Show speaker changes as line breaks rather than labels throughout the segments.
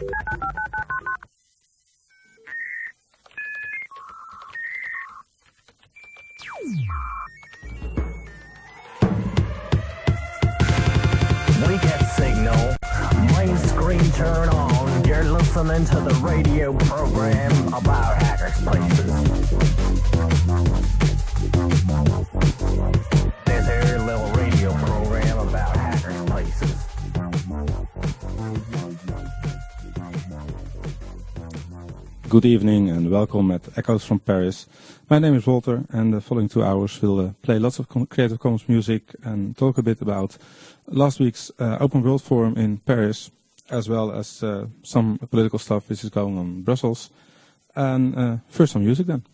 We get signal, main screen turn on. You're listening to the radio program about hackers' places. This here little radio program about hackers' places.
Good evening and welcome at Echoes from Paris. My name is Walter and the following 2 hours we'll play lots of Creative Commons music and talk a bit about last week's Open World Forum in Paris, as well as some political stuff which is going on in Brussels. And first some music then.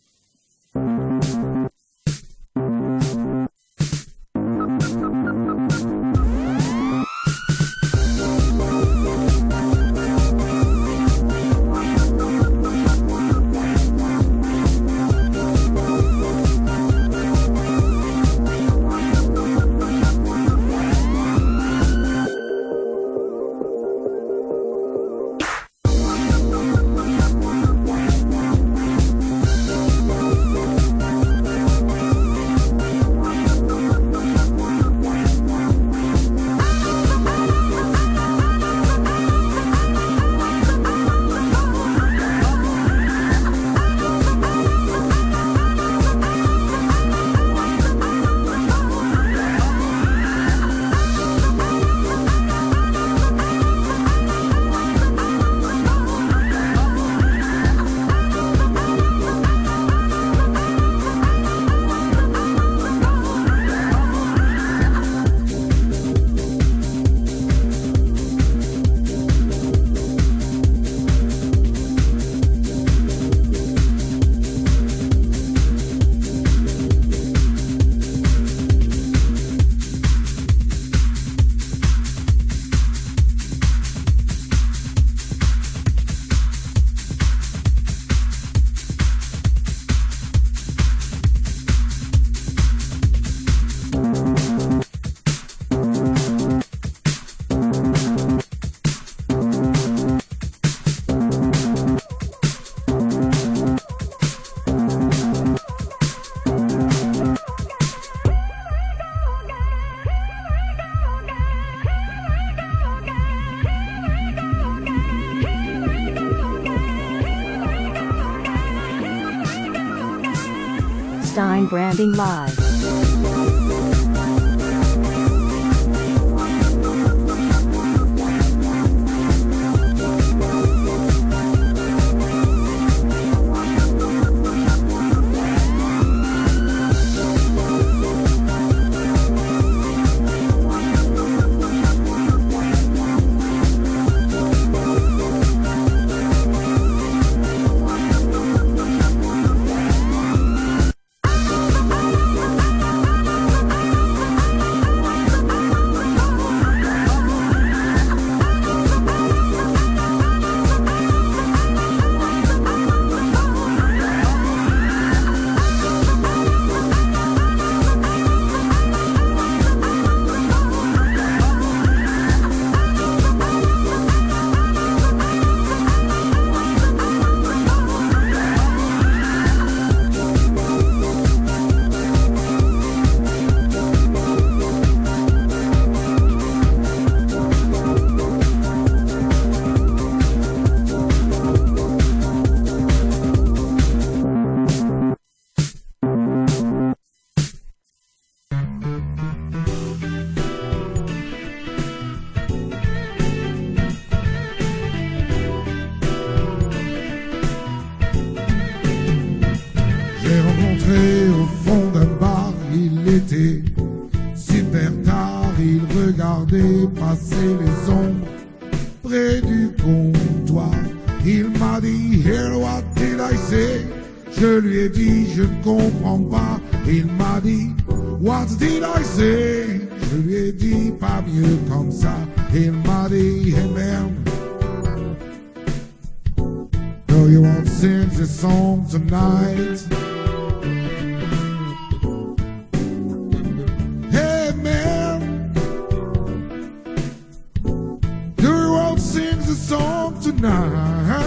Stein Branding Live.
Sing the song.
song tonight.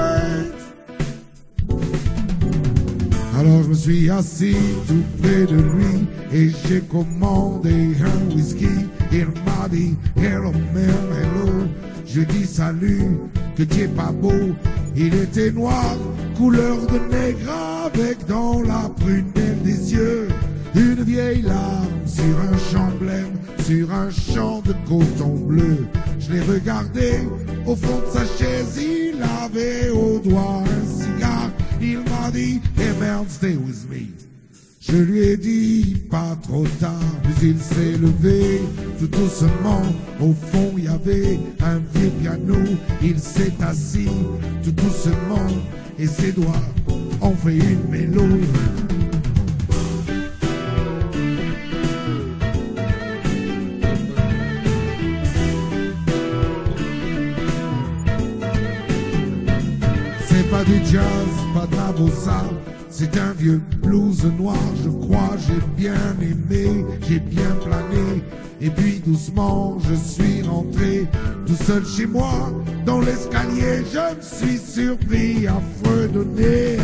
Alors je me suis assis tout près de lui et j'ai commandé un whisky. Il m'a dit hello man, hello. Je dis salut, que tu es pas beau. Il était noir, couleur de nègre, avec dans la prunelle des yeux une vieille larme sur un champ blême, sur un champ de coton bleu. Je l'ai regardé au fond de sa chaise, il avait au doigt un cigare. Il m'a dit, hey man, stay with me. Je lui ai dit, pas trop tard, puis il s'est levé tout doucement. Au fond, il y avait un vieux piano. Il s'est assis tout doucement et ses doigts ont fait une mélodie. C'est pas du jazz, pas de la bossa. C'est un vieux blues noir, je crois, j'ai bien aimé, j'ai bien plané. Et puis doucement, je suis rentré tout seul chez moi. Dans l'escalier, je me suis surpris à fredonner.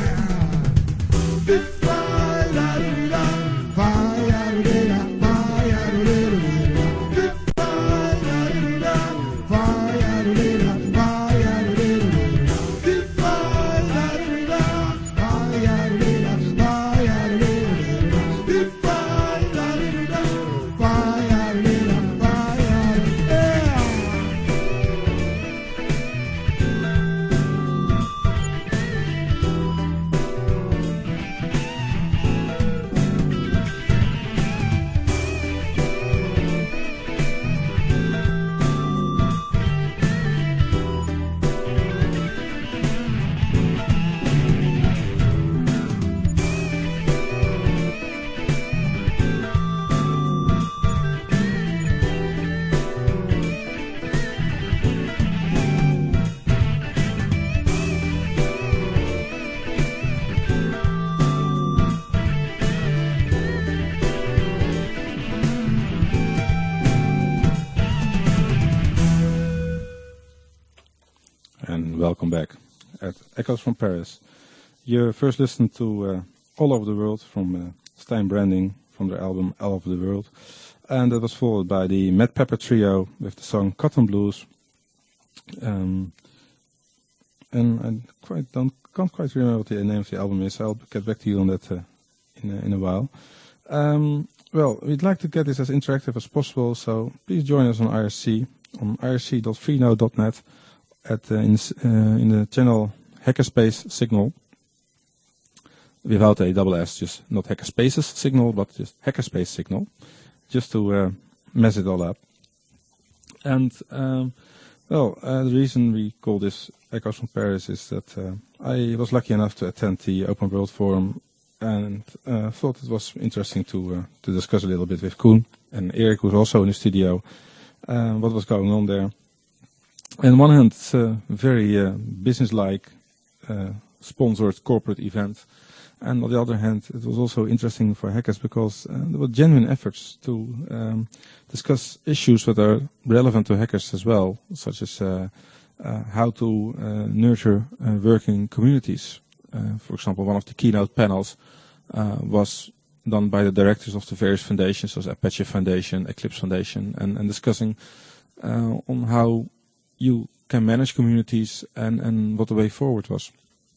Welcome back at Echoes from Paris. You first listened to All Over the World from Stein Branding from their album All Over the World, and that was followed by the Matt Pepper Trio with the song Cotton Blues. And I can't quite remember what the name of the album is. I'll get back to you on that in a while. Well, we'd like to get this as interactive as possible, so please join us on IRC on irc.freenode.net. In the channel Hackerspace Signal, without a double S, just not Hackerspaces Signal, but just Hackerspace Signal, just to mess it all up. And the reason we call this Echoes from Paris is that I was lucky enough to attend the Open World Forum and thought it was interesting to discuss a little bit with Koen and Erik, who's also in the studio, what was going on there. On one hand, it's a very business-like, sponsored corporate event. And on the other hand, it was also interesting for hackers because there were genuine efforts to discuss issues that are relevant to hackers as well, such as how to nurture working communities. For example, one of the keynote panels was done by the directors of the various foundations, such as Apache Foundation, Eclipse Foundation, and discussing on how you can manage communities and what the way forward was.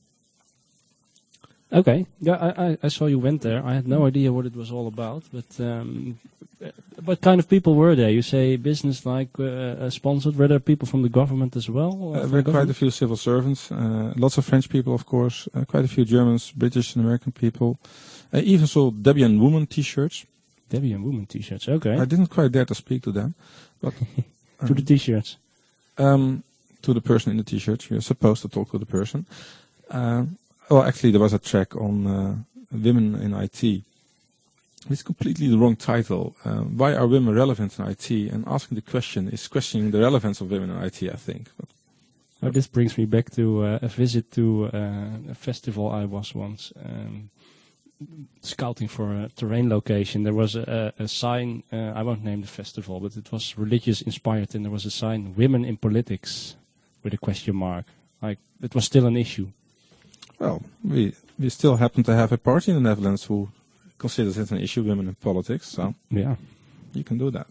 Okay, yeah, I saw you went there. I had no idea what it was all about, but what kind of people were there? You say business-like sponsored. Were there people from the government as well?
There were quite a few civil servants, lots of French people, of course, quite a few Germans, British and American people. I even saw Debian Woman T-shirts.
Debian Woman T-shirts, okay.
I didn't quite dare to speak to them, but
to the T-shirts.
To the person in the T-shirt. You're supposed to talk to the person. Well, actually, there was a track on women in IT. It's completely the wrong title. Why are women relevant in IT? And asking the question is questioning the relevance of women in IT, I think.
But this brings me back to a visit to a festival I was once scouting for a terrain location. There was a sign, I won't name the festival, but it was religious inspired, and there was a sign, Women in Politics. with a question mark. Like, it was still an issue.
Well, we still happen to have a party in the Netherlands who considers it an issue, women in politics, so
Yeah.
you can do that.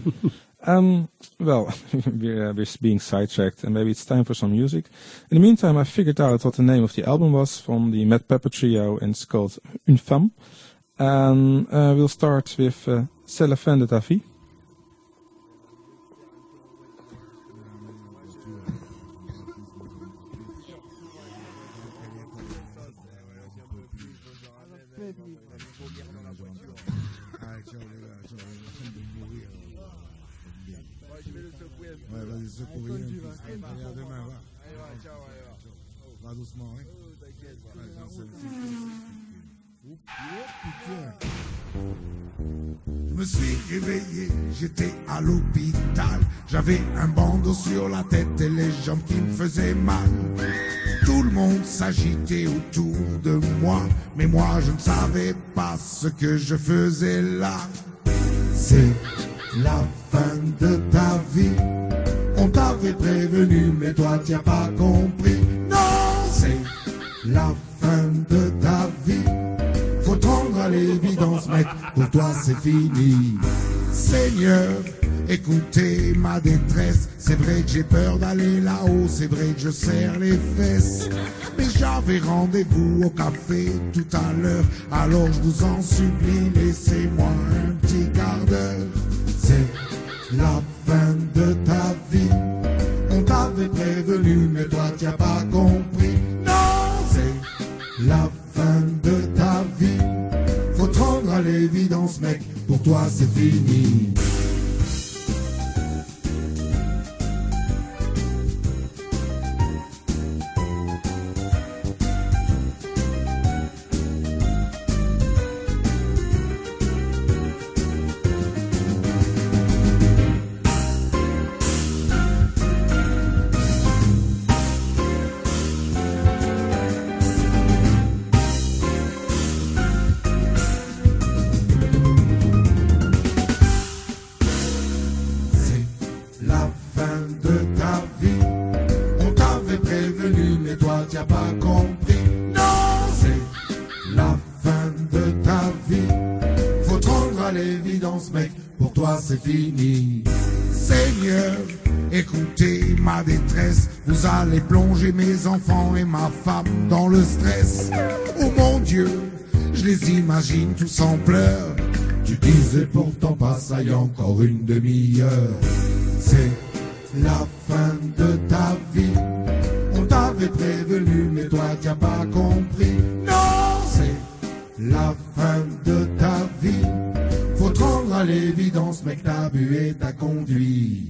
Well, we're being sidetracked, and maybe it's time for some music. In the meantime, I figured out what the name of the album was from the Mad Pepper Trio, and it's called Une Femme. And we'll start with C'est la fin de ta vie.
Ouais, vas-y, secours. À demain, va. Va doucement, hein. Je me suis réveillé, j'étais à l'hôpital. J'avais un bandeau sur la tête et les jambes qui me faisaient mal. Tout le monde s'agitait autour de moi, mais moi je ne savais pas ce que je faisais là. C'est la fin de ta vie. On t'avait prévenu, mais toi t'y as pas compris. Non, c'est la fin de ta vie. Faut te rendre à l'évidence, mec, pour toi c'est fini. Seigneur, écoutez ma détresse. C'est vrai que j'ai peur d'aller là-haut, c'est vrai que je serre les fesses. Mais j'avais rendez-vous au café tout à l'heure. Alors je vous en supplie, laissez-moi un petit quart d'heure. C'est la fin de ta vie. On t'avait prévenu, mais toi t'y as pas compris. Non, c'est la fin de ta vie. Faut te rendre à l'évidence, mec, pour toi c'est fini. C'est fini. Seigneur, écoutez ma détresse. Vous allez plonger mes enfants et ma femme dans le stress. Oh mon Dieu, je les imagine tous en pleurs. Tu disais pourtant pas, ça y est encore une demi-heure. C'est la fin de ta vie. On t'avait prévenu, mais toi t'y as pas compris. Non, c'est la fin de ta vie. Faut te rendre à l'évidence, mec, t'as bu et t'as conduit.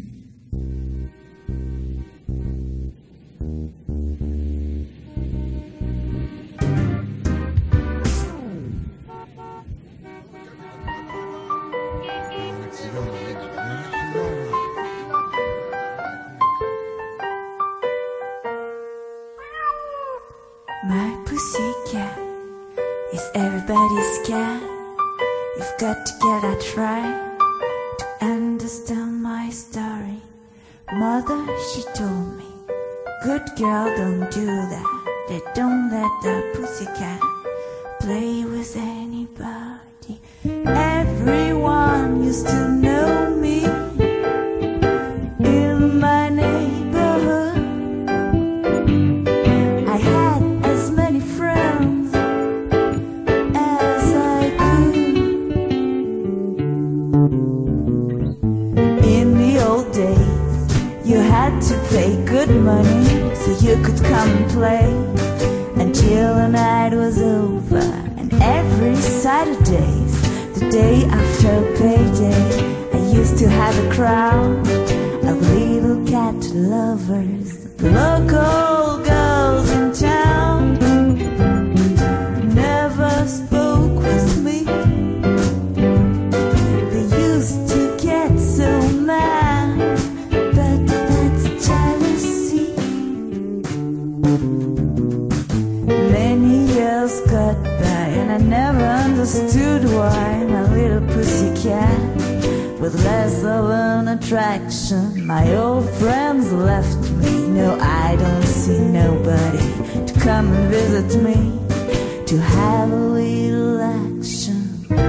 My pussycat is everybody's cat. You've got to get that right to understand my story. Mother, she told me, good girl, don't do that. They don't let the pussycat play with anybody. Everyone used to know me in my neighborhood. I had as many friends as I could. In the old days, you had to pay good money so you could come and play until the night was over. And every Saturdays, the day after payday, I used to have a crowd of little cat lovers, the local girls in town. Never spoke with me. They used to get so mad, but that's jealousy. Many years got by and I never understood why my little pussycat was less of an attraction. My old friends left me. no, I don't see nobody to come and visit me, to have a little action.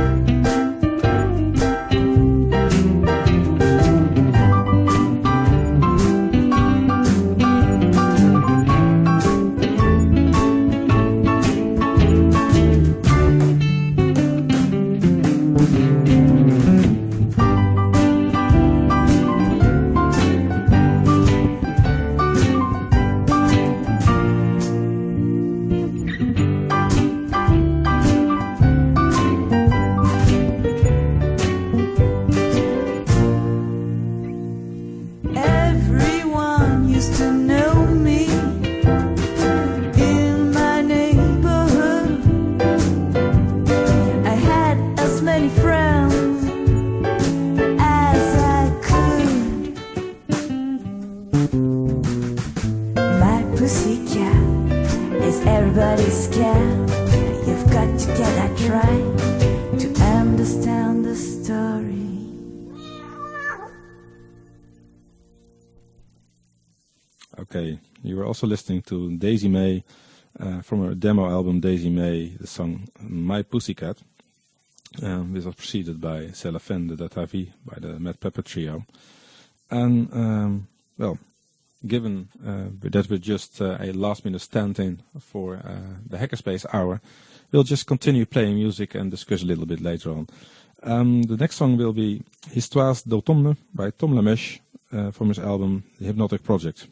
Okay, you were also listening to Daisy May from her demo album Daisy May, the song My Pussycat. This was preceded by C'est la fin de ta vie by the Mad Pepper Trio. And, well, given that we're just a last-minute stand-in for the Hackerspace hour, we'll just continue playing music and discuss a little bit later on. The next song will be Histoires d'automne by Tom Lamèche from his album The Hypnotic Project.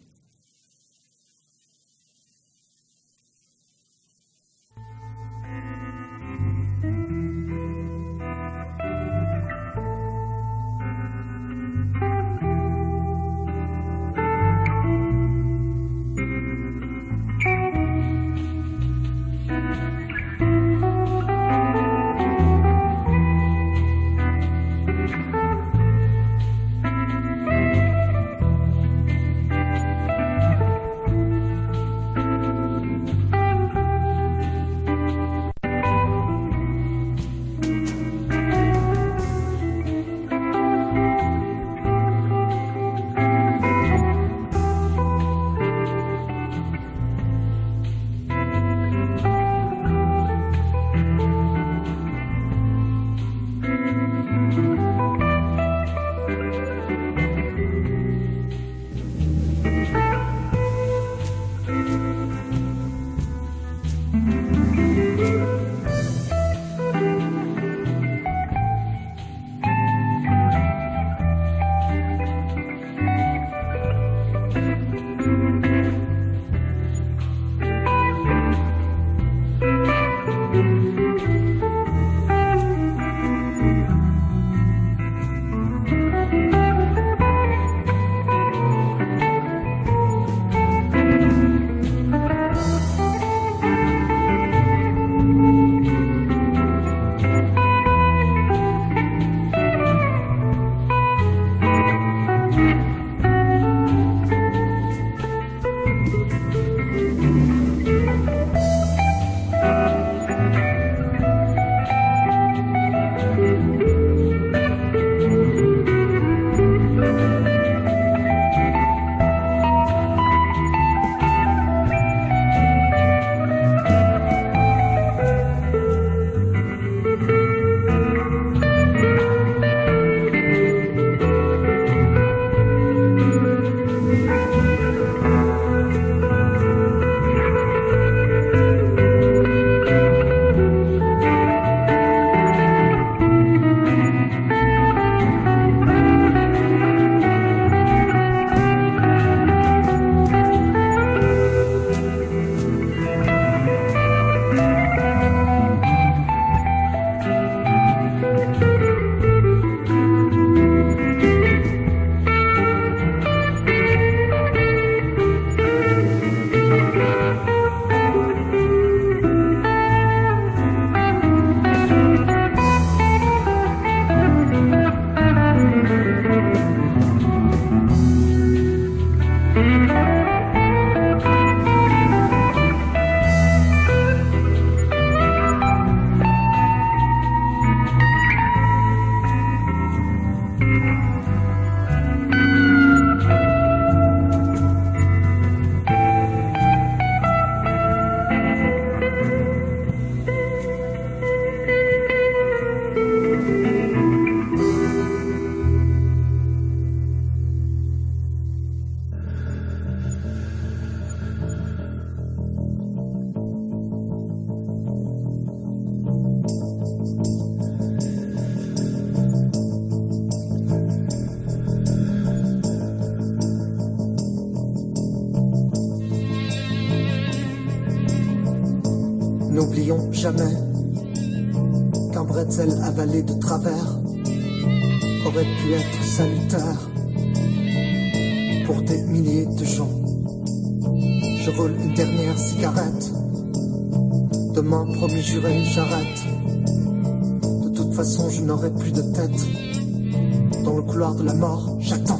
N'oublions jamais qu'un bretzel avalé de travers aurait pu être salutaire pour des milliers de gens. Je roule une dernière cigarette. Demain, promis juré, j'arrête. De toute façon, je n'aurai plus de tête. Dans le couloir de la mort, j'attends.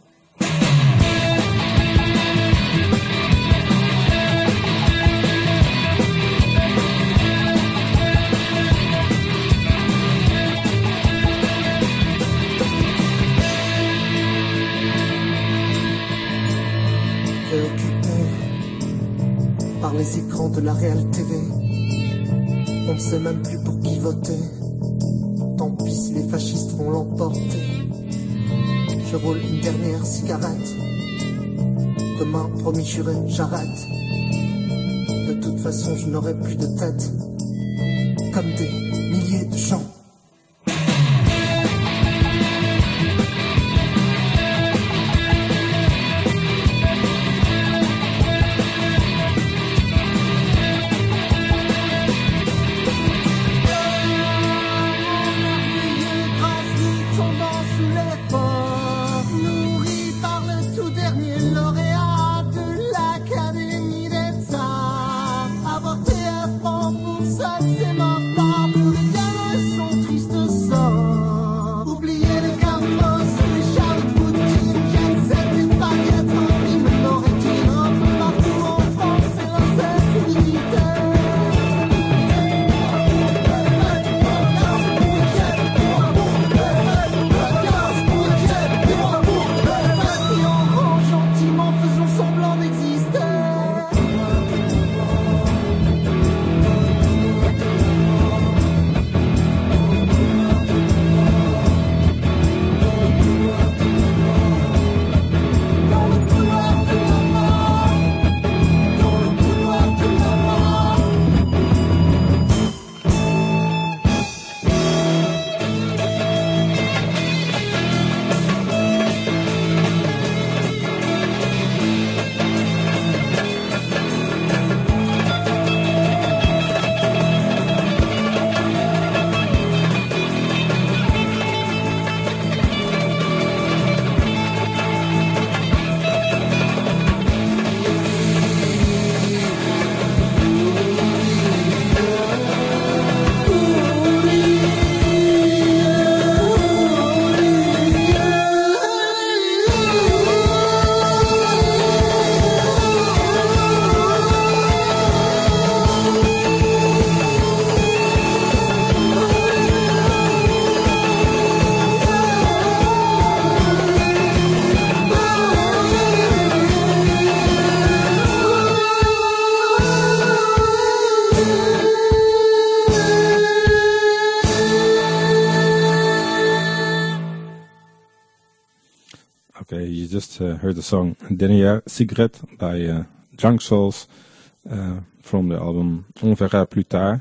Les écrans de la Real TV, on ne sait même plus pour qui voter. Tant pis si les fascistes vont l'emporter. Je roule une dernière cigarette. Demain, promis juré, j'arrête. De toute façon, je n'aurai plus de tête. Comme des milliers de gens.
Heard the song Dernière Cigarette by Drunk Souls from the album On verra plus tard.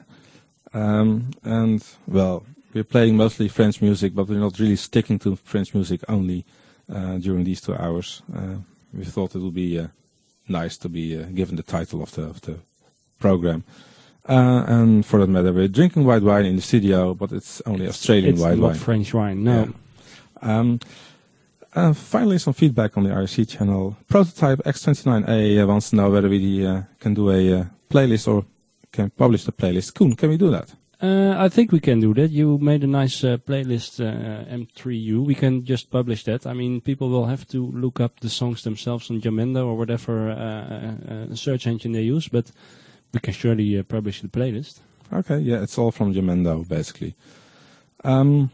And, well, we're playing mostly French music, but we're not really sticking to French music only during these 2 hours. We thought it would be nice to be given the title of the program. And for that matter, we're drinking white wine in the studio, but it's only Australian white wine.
It's not French wine, no.
Yeah. Finally, some feedback on the IRC channel. Prototype X29A wants to know whether we can do a playlist or can publish the playlist. Koen, can we do that?
I think we can do that. You made a nice playlist, M3U. We can just publish that. I mean, people will have to look up the songs themselves on Jamendo or whatever search engine they use, but we can surely publish the playlist.
Okay, yeah, it's all from Jamendo, basically. Well,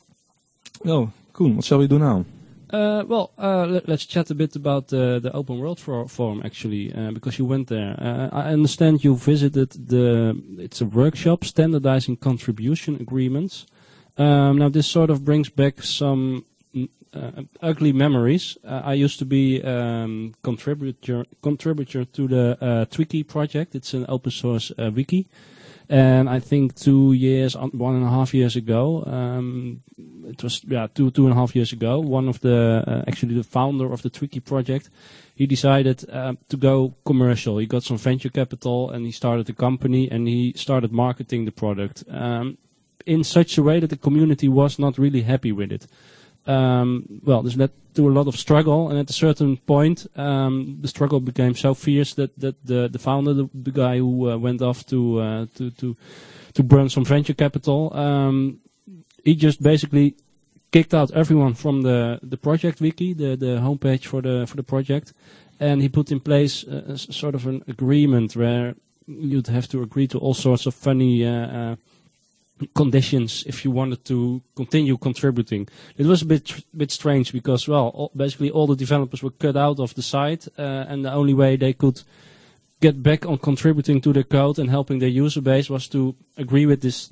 Koen, what shall we do now?
Let's chat a bit about the Open World Forum, actually, because you went there. I understand you visited it's a workshop, standardizing contribution agreements. Now, this sort of brings back some ugly memories. I used to be contributor to the Twiki project. It's an open source wiki. And I think 2 years, 1.5 years ago, it was 2.5 years ago. One of the actually the founder of the Twiki project, he decided to go commercial. He got some venture capital and he started a company and he started marketing the product in such a way that the community was not really happy with it. This led to a lot of struggle, and at a certain point, the struggle became so fierce that the founder, the guy who went off to burn some venture capital, he just basically kicked out everyone from the project wiki, the homepage for the project, and he put in place sort of an agreement where you'd have to agree to all sorts of funny conditions if you wanted to continue contributing. It was a bit strange because, basically all the developers were cut out of the site, and the only way they could get back on contributing to the code and helping their user base was to agree with this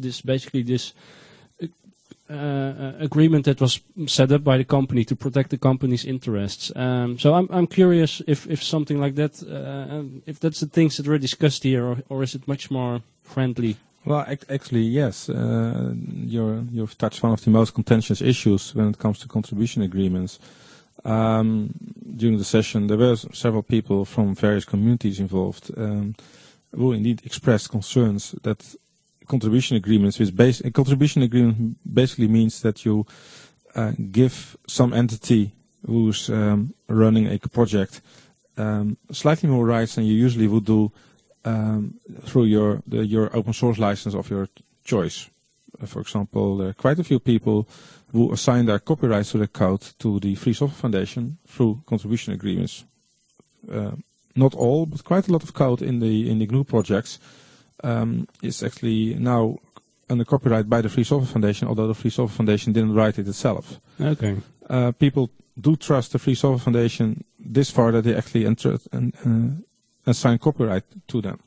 agreement that was set up by the company to protect the company's interests. So I'm curious if something like that, if that's the things that were discussed here, or is it much more friendly?
Well, actually, yes. You've touched one of the most contentious issues when it comes to contribution agreements. During the session, there were several people from various communities involved who indeed expressed concerns that contribution agreements, contribution agreement basically means that you give some entity who's running a project slightly more rights than you usually would do through your open source license of your choice. For example, there are quite a few people who assign their copyrights to the code to the Free Software Foundation through contribution agreements. Not all, but quite a lot of code in the GNU projects is actually now under copyright by the Free Software Foundation, although the Free Software Foundation didn't write it itself.
Okay.
People do trust the Free Software Foundation this far that they actually assign copyright to them.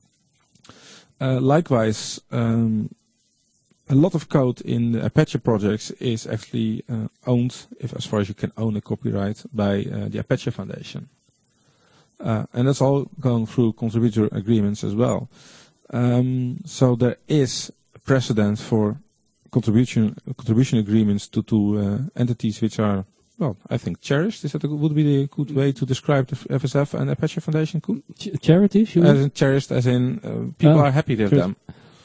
Likewise, a lot of code in the Apache projects is actually owned, as far as you can own a copyright, by the Apache Foundation. And that's all going through contributor agreements as well. So there is precedent for contribution agreements to entities which are, I think cherished. Is that would be the good way to describe the FSF and Apache Foundation?
Charities?
As in cherished, as in people are happy with them.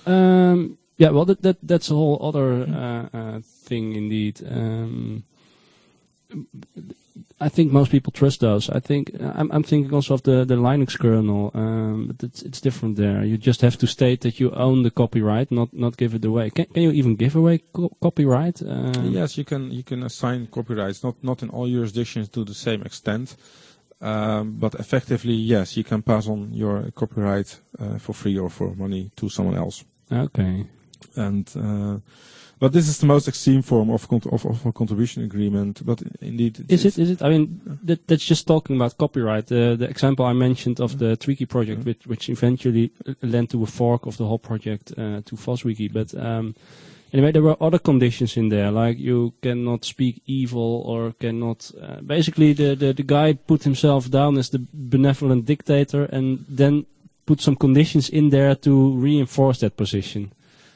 That's a whole other thing indeed. I think most people trust those. I think I'm thinking also of the Linux kernel, but it's different there. You just have to state that you own the copyright, not give it away. Can you even give away copyright?
Yes, you can assign copyrights, not in all jurisdictions to the same extent, but effectively, yes, you can pass on your copyright for free or for money to someone else.
Okay.
And but this is the most extreme form of a contribution agreement. But indeed,
is it? I mean, that's just talking about copyright. The example I mentioned of the Twiki project, which eventually led to a fork of the whole project to FOSSWiki. But anyway, there were other conditions in there, like you cannot speak evil or cannot. Basically, the guy put himself down as the benevolent dictator, and then put some conditions in there to reinforce that position.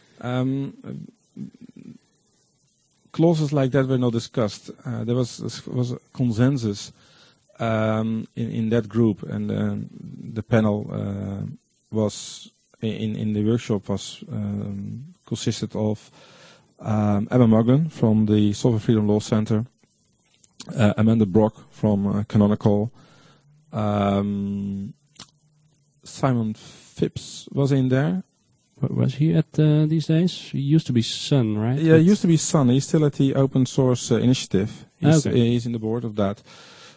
Clauses like that were not discussed. There was a consensus in that group, and the panel was in the workshop was consisted of Emma Muglen from the Software Freedom Law Center, Amanda Brock from Canonical, Simon Phipps was in there.
Was he at these days? He used to be Sun, right?
Yeah, he used to be Sun. He's still at the Open Source Initiative. He's in the board of that.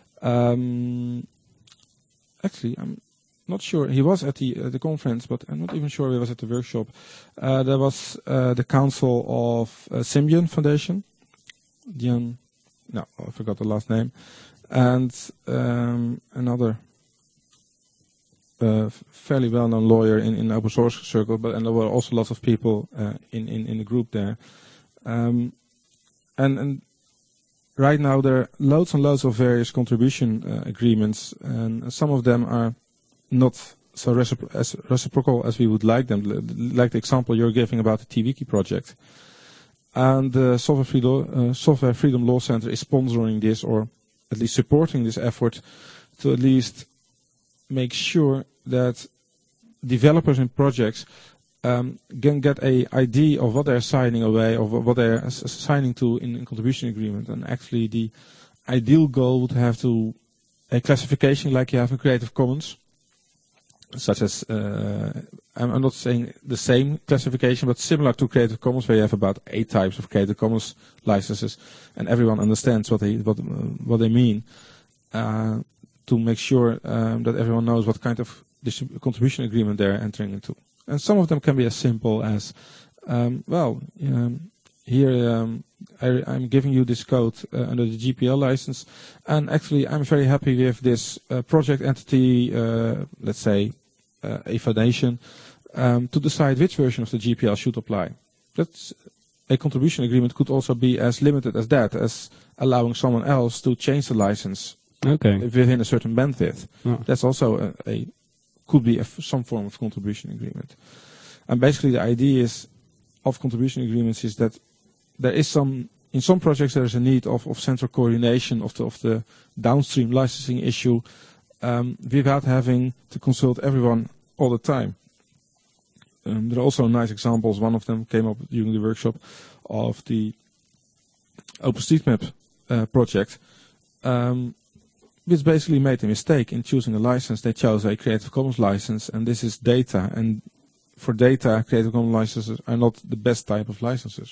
Actually, I'm not sure. He was at the conference, but I'm not even sure he was at the workshop. There was the council of Symbian Foundation. I forgot the last name. And another fairly well-known lawyer in the open source circle, and there were also lots of people in the group there. And right now there are loads and loads of various contribution agreements, and some of them are not so reciprocal as we would like them. Like the example you're giving about the TWiki project. And the Software Freedom Law Center is sponsoring this, or at least supporting this effort, to at least make sure that developers in projects can get an idea of what they're signing away, or what they're signing to in contribution agreement. And actually the ideal goal would have to a classification like you have in Creative Commons, such as, I'm not saying the same classification, but similar to Creative Commons, where you have about 8 types of Creative Commons licenses, and everyone understands what they mean, to make sure that everyone knows what kind of contribution agreement they're entering into. And some of them can be as simple as, here I'm giving you this code under the GPL license, and actually I'm very happy with this project entity, let's say a foundation, to decide which version of the GPL should apply. That's a contribution agreement could also be as limited as that, as allowing someone else to change the license within a certain bandwidth.
Oh.
That's also could be some form of contribution agreement. And basically the idea of contribution agreements is that there is in some projects there is a need of central coordination of the downstream licensing issue, without having to consult everyone all the time. There are also nice examples. One of them came up during the workshop of the OpenStreetMap project, which basically made a mistake in choosing a license. They chose a Creative Commons license, and this is data. And for data, Creative Commons licenses are not the best type of licenses.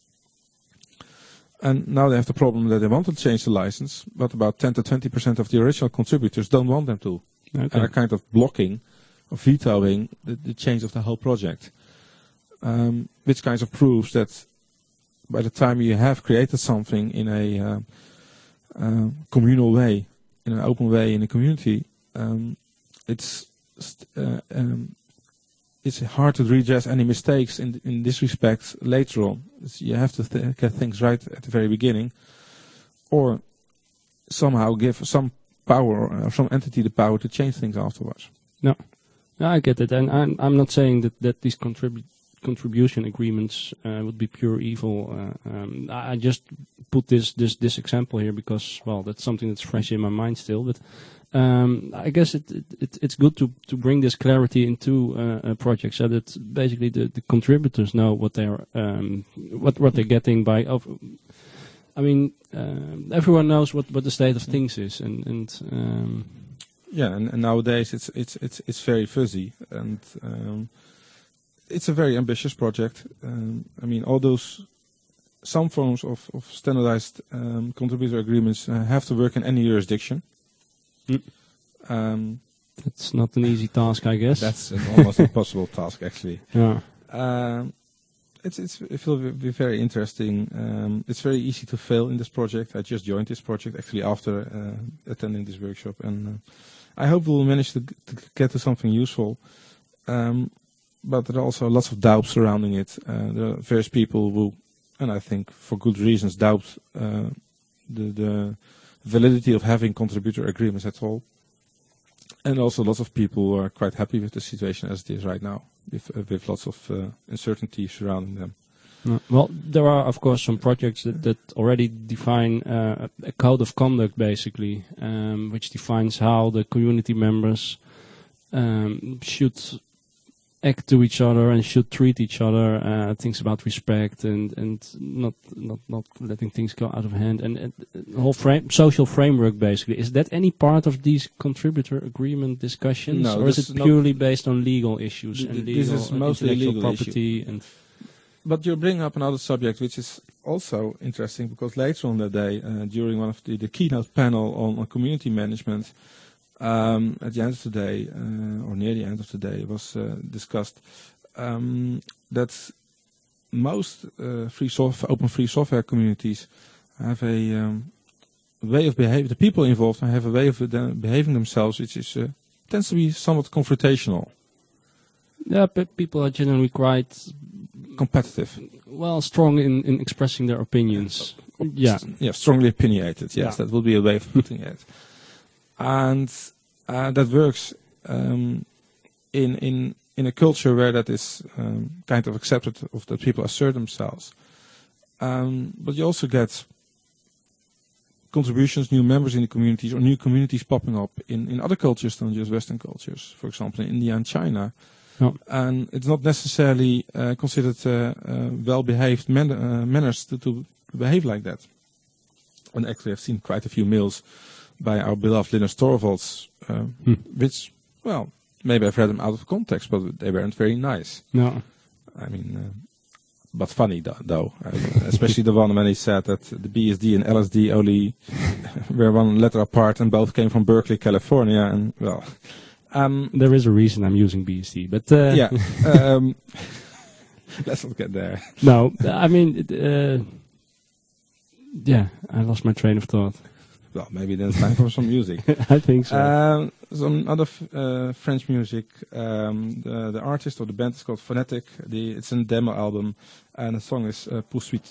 And now they have the problem that they want to change the license, but about 10 to 20% of the original contributors don't want them to, and are kind of blocking or vetoing the change of the whole project. Which kind of proves that by the time you have created something in a communal way, in an open way in a community, it's hard to redress any mistakes in this respect later on. You have to get things right at the very beginning, or somehow give some power or some entity the power to change things afterwards.
No, I get it, and I'm not saying that these contribution agreements would be pure evil. I just put this example here because, well, that's something that's fresh in my mind still. But I guess it's good to bring this clarity into a project, so that basically the contributors know what they're getting by. I mean, everyone knows what the state of things is, and
nowadays it's very fuzzy, and it's a very ambitious project. I mean, some forms of standardized contributor agreements have to work in any jurisdiction.
It's not an easy task, I guess.
That's an almost impossible task, actually.
Yeah.
It will be very interesting. It's very easy to fail in this project. I just joined this project actually after attending this workshop, and I hope we will manage to get to something useful. But there are also lots of doubts surrounding it. There are various people who, and I think for good reasons, doubt the validity of having contributor agreements at all. And also lots of people who are quite happy with the situation as it is right now, with lots of uncertainty surrounding them.
Well, there are, of course, some projects that already define a code of conduct, basically, which defines how the community members should act to each other and should treat each other, things about respect and not letting things go out of hand, and the whole social framework, basically. Is that any part of these contributor agreement discussions?
No,
or is it purely based on legal issues and
this is mostly legal
property?
But you're bringing up another subject which is also interesting, because later on that day, during one of the keynote panel on community management, at the end of the day, or near the end of the day, it was discussed that most open free software communities have a way of behaving. The people involved have a way of behaving themselves, which is tends to be somewhat confrontational.
Yeah, but people are generally quite
competitive.
Well, strong in expressing their opinions. Yeah,
strongly opinionated. Yes, that would be a way of putting it. And that works in a culture where that is kind of accepted, of that people assert themselves. But you also get contributions, new members in the communities, or new communities popping up in other cultures than just Western cultures. For example, in India and China.
No.
And it's not necessarily considered well-behaved manners to behave like that. And actually, I've seen quite a few mails by our beloved Linus Torvalds, which, well, maybe I've read them out of context, but they weren't very nice.
No.
I mean, but funny though. Especially the one when he said that the BSD and LSD only were one letter apart and both came from Berkeley, California. And well,
there is a reason I'm using BSD, but
yeah. Let's not get there.
No, I mean, yeah, I lost my train of thought.
Well, maybe then it's time for some music.
I think so.
Some other French music. The artist or the band is called Phonetic. It's a demo album, and the song is Poursuite.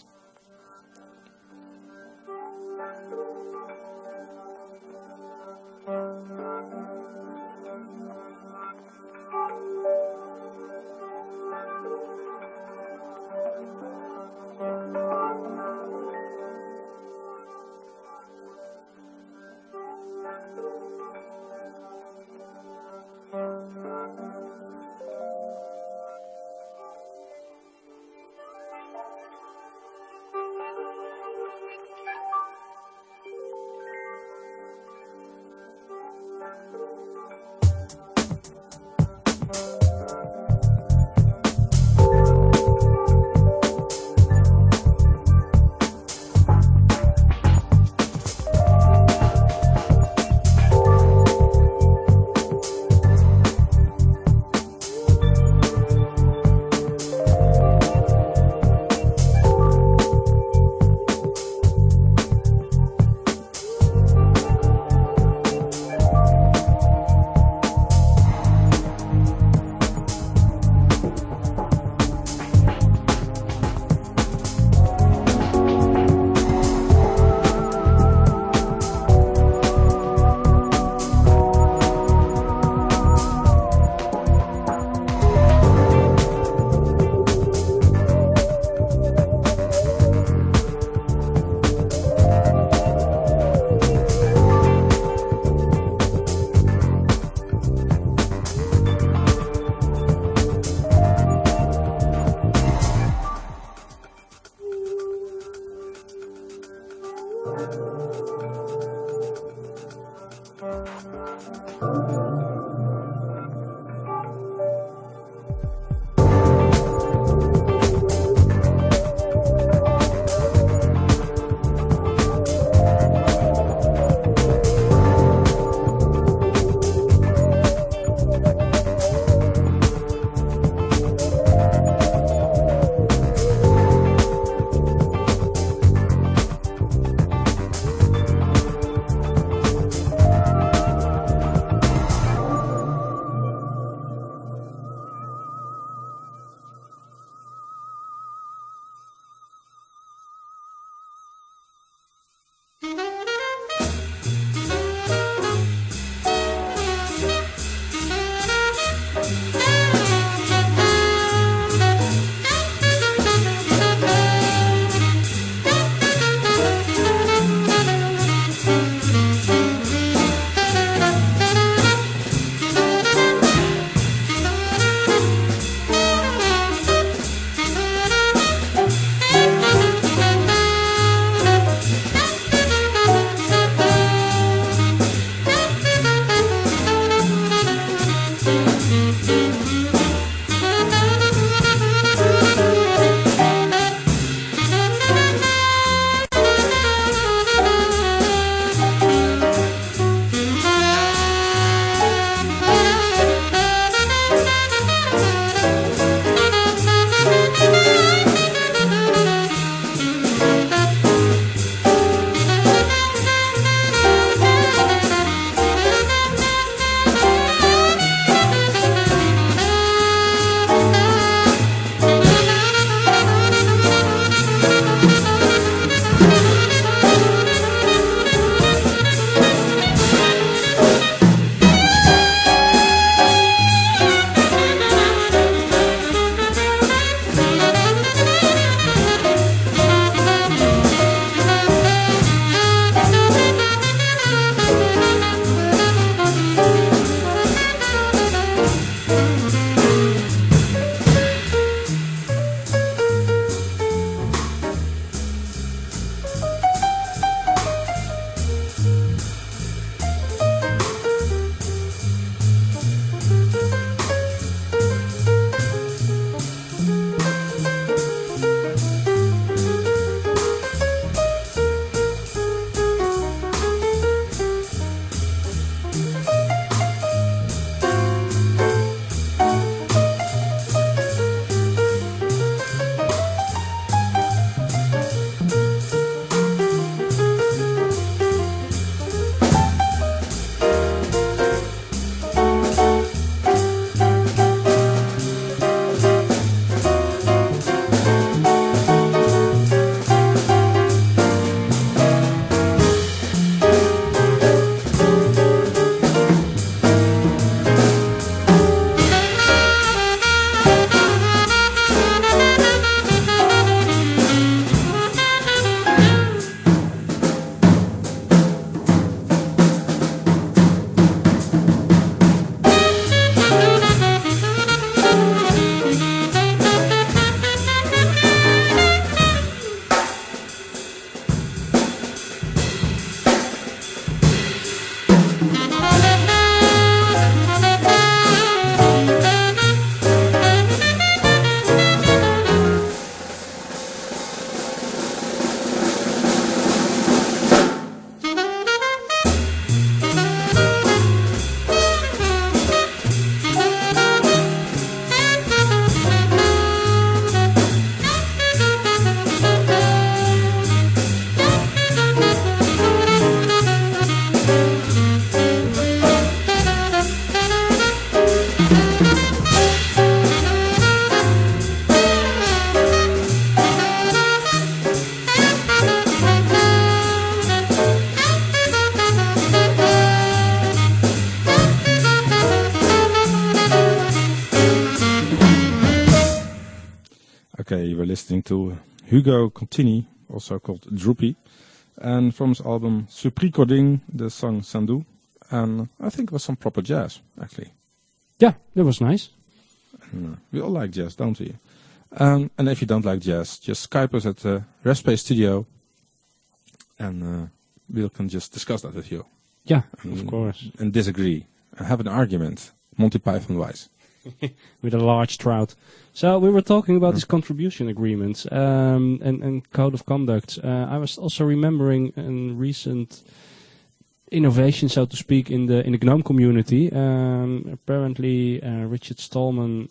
Okay, you were listening to Hugo Contini, also called Droopy, and from his album Suprecording, the song Sandu, and I think it was some proper jazz, actually.
Yeah, that was nice.
And, we all like jazz, don't we? And if you don't like jazz, just Skype us at Respace Studio, and we can just discuss that with you.
Yeah, of course.
And disagree, and have an argument, Monty Python-wise.
With a large trout. So we were talking about these contribution agreements and code of conduct. I was also remembering a recent innovation, so to speak, in the GNOME community. Apparently, Richard Stallman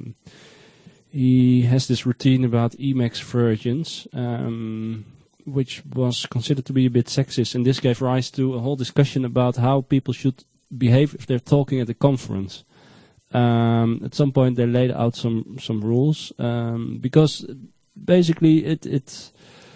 he has this routine about Emacs versions, which was considered to be a bit sexist, and this gave rise to a whole discussion about how people should behave if they're talking at a conference. At some point they laid out some rules, because basically it's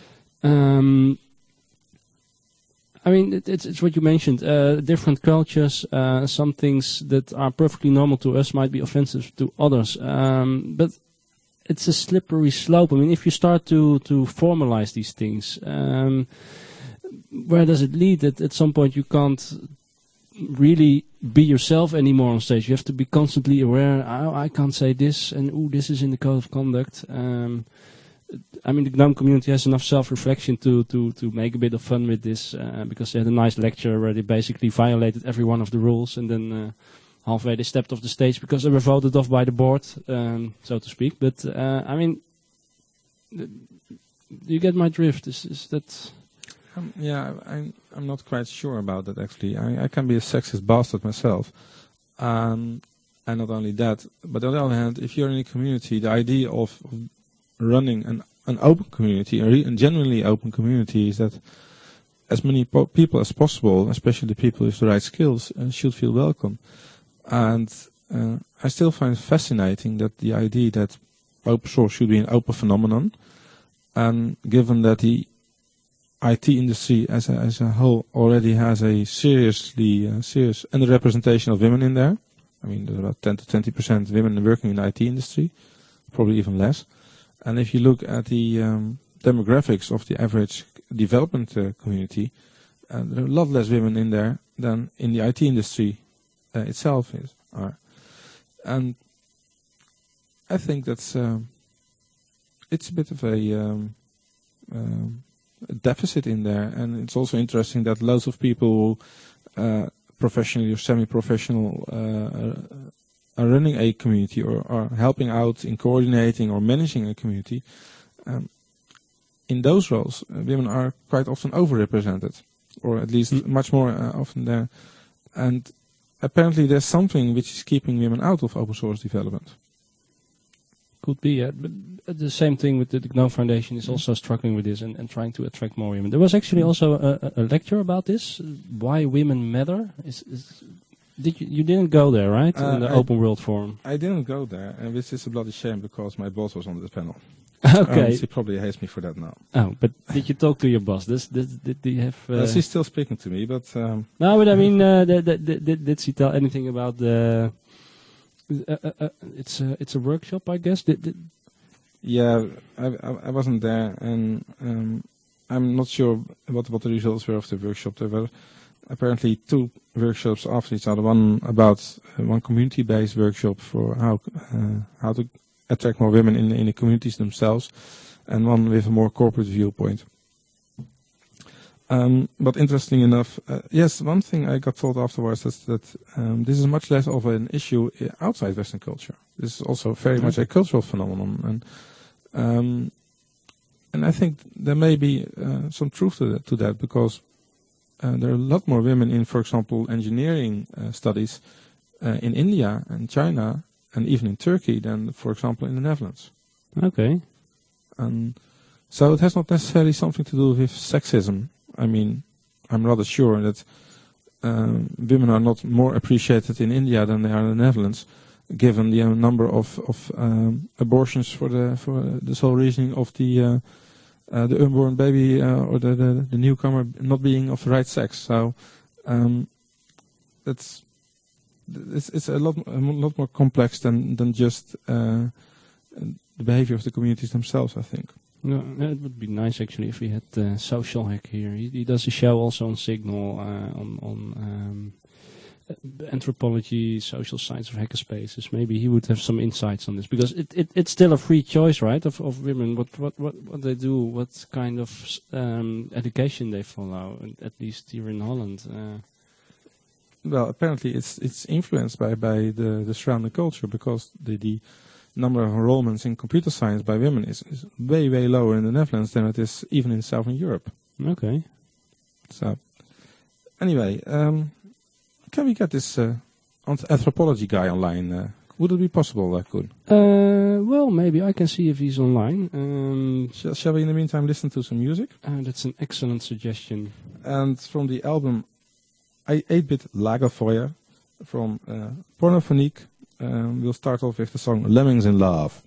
what you mentioned, different cultures, some things that are perfectly normal to us might be offensive to others, but it's a slippery slope. I mean, if you start to formalize these things, where does it lead? At some point you can't really be yourself anymore on stage. You have to be constantly aware, I can't say this, and this is in the code of conduct. I mean, the GNOME community has enough self-reflection to make a bit of fun with this, because they had a nice lecture where they basically violated every one of the rules, and then halfway they stepped off the stage because they were voted off by the board, so to speak. But, I mean, you get my drift. Is that...
Yeah, I'm not quite sure about that, actually. I can be a sexist bastard myself. And not only that, but on the other hand, if you're in a community, the idea of running an open community, a genuinely open community, is that as many people as possible, especially the people with the right skills, should feel welcome. And I still find it fascinating that the idea that open source should be an open phenomenon, and given that the IT industry as a whole already has a serious underrepresentation of women in there. I mean, there are about 10 to 20% women working in the IT industry, probably even less. And if you look at the demographics of the average development community, there are a lot less women in there than in the IT industry itself are. And I think that's it's a bit of a deficit in there, and it's also interesting that loads of people, professionally or semi-professional, are running a community or are helping out in coordinating or managing a community. In those roles, women are quite often overrepresented, or at least much more often there. And apparently there's something which is keeping women out of open source development.
Could be, but the same thing with the GNOME Foundation is also struggling with this and trying to attract more women. There was actually also a lecture about this, why women matter. You didn't go there, right? In the Open World Forum.
I didn't go there, and this is a bloody shame because my boss was on the panel.
Okay.
She probably hates me for that now.
Oh, but did you talk to your boss? Did you have?
She's still speaking to me, but
no. But I mean, did she tell anything about the? It's a workshop, I guess.
Yeah, I wasn't there, and I'm not sure what the results were of the workshop. There were apparently two workshops after each other. One about one community-based workshop for how to attract more women in the communities themselves, and one with a more corporate viewpoint. But interesting enough, yes, one thing I got told afterwards is that this is much less of an issue outside Western culture. This is also very much a cultural phenomenon, and I think there may be some truth to that because there are a lot more women in, for example, engineering studies in India and China and even in Turkey than, for example, in the Netherlands.
Okay.
And so it has not necessarily something to do with sexism. I mean, I'm rather sure that women are not more appreciated in India than they are in the Netherlands, given the number of abortions for the sole reasoning of the unborn baby or the newcomer not being of the right sex. So it's a lot more complex than just the behavior of the communities themselves, I think.
No, it would be nice actually if we had Social Hack here. He does a show also on Signal on anthropology, social science of hackerspaces. Maybe he would have some insights on this, because it's still a free choice, right, of women. What they do, what kind of education they follow, at least here in Holland.
Well, apparently it's influenced by the surrounding culture, because the number of enrollments in computer science by women is way lower in the Netherlands than it is even in Southern Europe.
Okay.
So, anyway, can we get this anthropology guy online? Would it be possible, Koen?
Well, maybe I can see if he's online.
Shall we in the meantime listen to some music?
That's an excellent suggestion.
And from the album 8-Bit Lagerfeuer from Pornophonique, we'll start off with the song Lemmings in Love.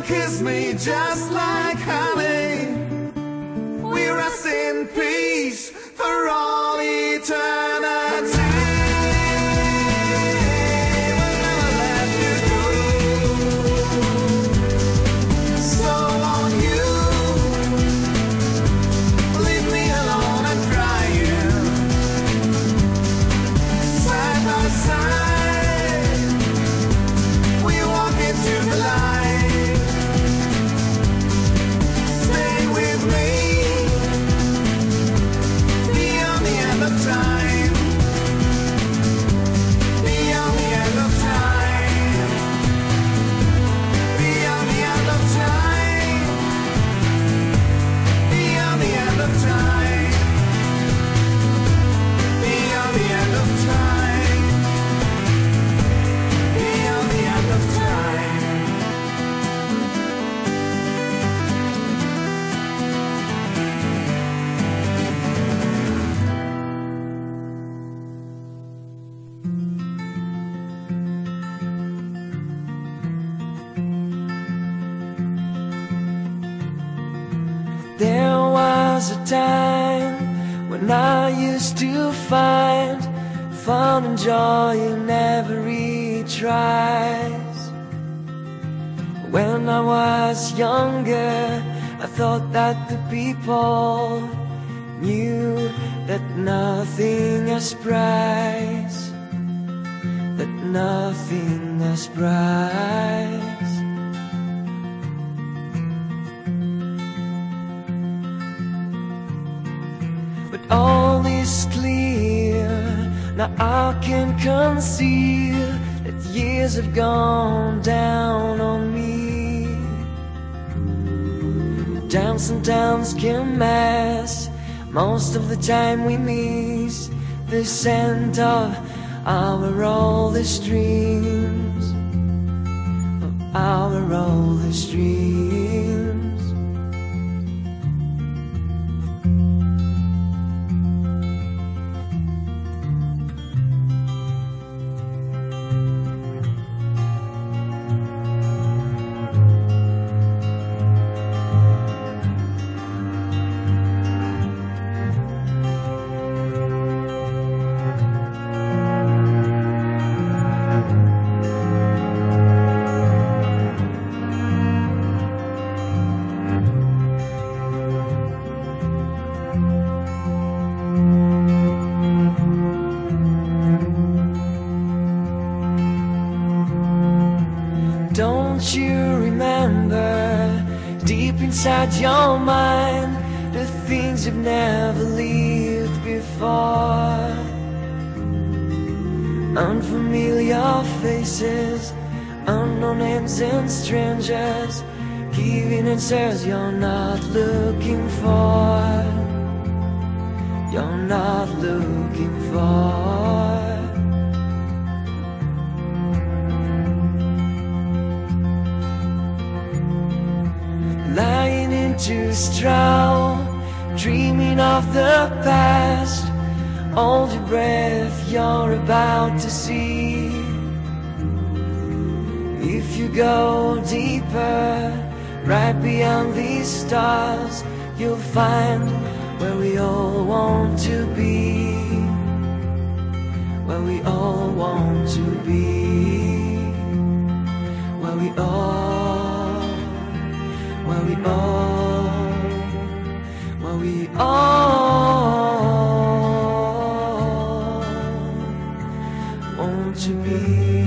kiss me just like honey. We rest in peace for all eternity. We'll never let you go. So won't you leave me alone and crying side by side? We walk into the light. Stay with me beyond the end of time. Beyond the end of time. Beyond the end of time. Beyond the end of time. Beyond the end of time. Beyond the end of time.
There was a time when I used to find fun and joy in every tries. When I was younger, I thought that the people knew that nothing has price, that nothing has price. All is clear, now I can conceal that years have gone down on me. Downs and downs can mess, most of the time we miss the scent of our oldest dreams, of our oldest dreams. Don't you remember, deep inside your mind, the things you've never lived before? Unfamiliar faces, unknown names and strangers, giving answers you're not looking for, you're not looking for. Lying into straw, dreaming of the past. Hold your breath, you're about to see. If you go deeper, right beyond these stars, you'll find where we all want to be, where we all want to be, where we all want to be.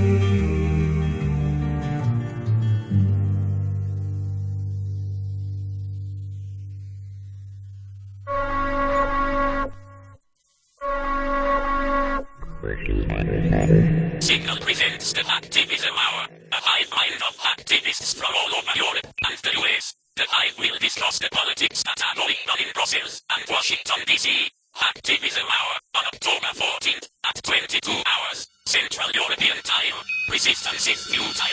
Signal presents the Hacktivism Hour, a hive mind of hacktivists from all over Europe and the US. The hive will discuss the politics that are going on in Brussels and Washington, D.C. Hacktivism Hour on October 14th at 22 hours, Central European Time. Resistance is futile.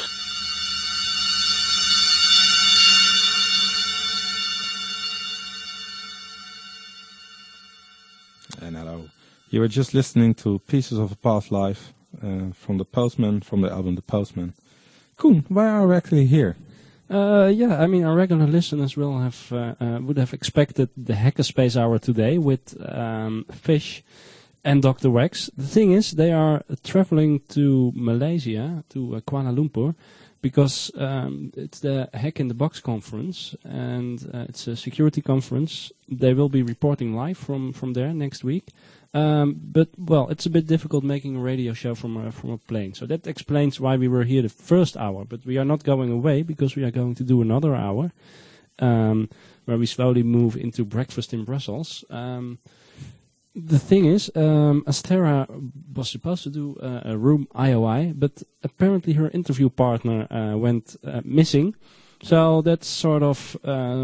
And hello. You were just listening to Pieces of a Past Life from The Postman, from the album The Postman. Koen, why are we actually here?
Yeah, I mean, our regular listeners will have would have expected the Hackerspace Hour today with Fish and Dr. Wax. The thing is, they are traveling to Malaysia, to Kuala Lumpur, because it's the Hack in the Box conference, and it's a security conference. They will be reporting live from there next week. But, well, it's a bit difficult making a radio show from a plane. So that explains why we were here the first hour. But we are not going away, because we are going to do another hour, where we slowly move into Breakfast in Brussels. The thing is, Astera was supposed to do a room IOI, but apparently her interview partner went missing. So that's sort of,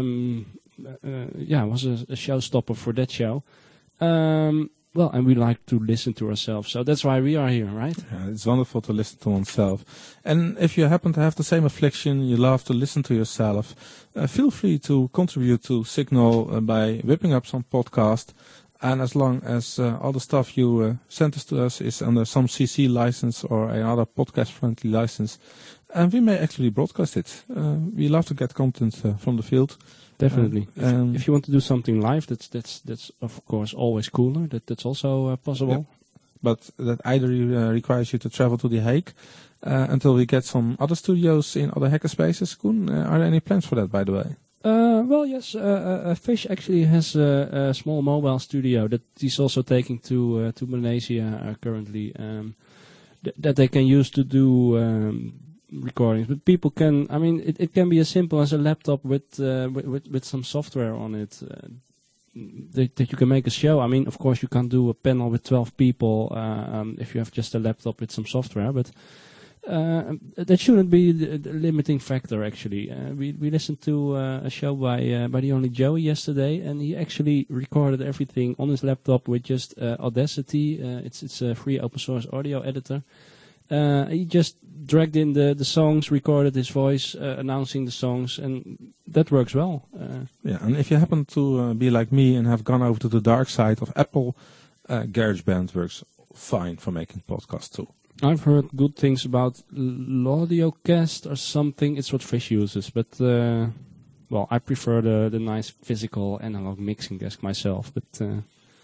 was a showstopper for that show. Well, and we like to listen to ourselves, so that's why we are here, right?
Yeah, it's wonderful to listen to oneself. And if you happen to have the same affliction, you love to listen to yourself, feel free to contribute to Signal by whipping up some podcast. And as long as all the stuff you sent to us is under some CC license or another podcast-friendly license, and we may actually broadcast it. We love to get content from the field.
Definitely. If you want to do something live, that's of course always cooler. That's also possible.
Yeah. But that either requires you to travel to The Hague until we get some other studios in other hackerspaces. Koen, are there any plans for that, by the way?
Well, yes. Fish actually has a small mobile studio that he's also taking to Malaysia currently. That they can use to do recordings, but people can. I mean, it can be as simple as a laptop with some software on it that you can make a show. I mean, of course, you can't do a panel with 12 people if you have just a laptop with some software, but that shouldn't be the limiting factor. Actually, we listened to a show by the Only Joey yesterday, and he actually recorded everything on his laptop with just Audacity. It's a free open source audio editor. He just dragged in the songs, recorded his voice, announcing the songs, and that works well.
Yeah, and if you happen to be like me and have gone over to the dark side of Apple, GarageBand works fine for making podcasts too.
I've heard good things about Audiocast or something. It's what Fish uses, but well, I prefer the nice physical analog mixing desk myself. But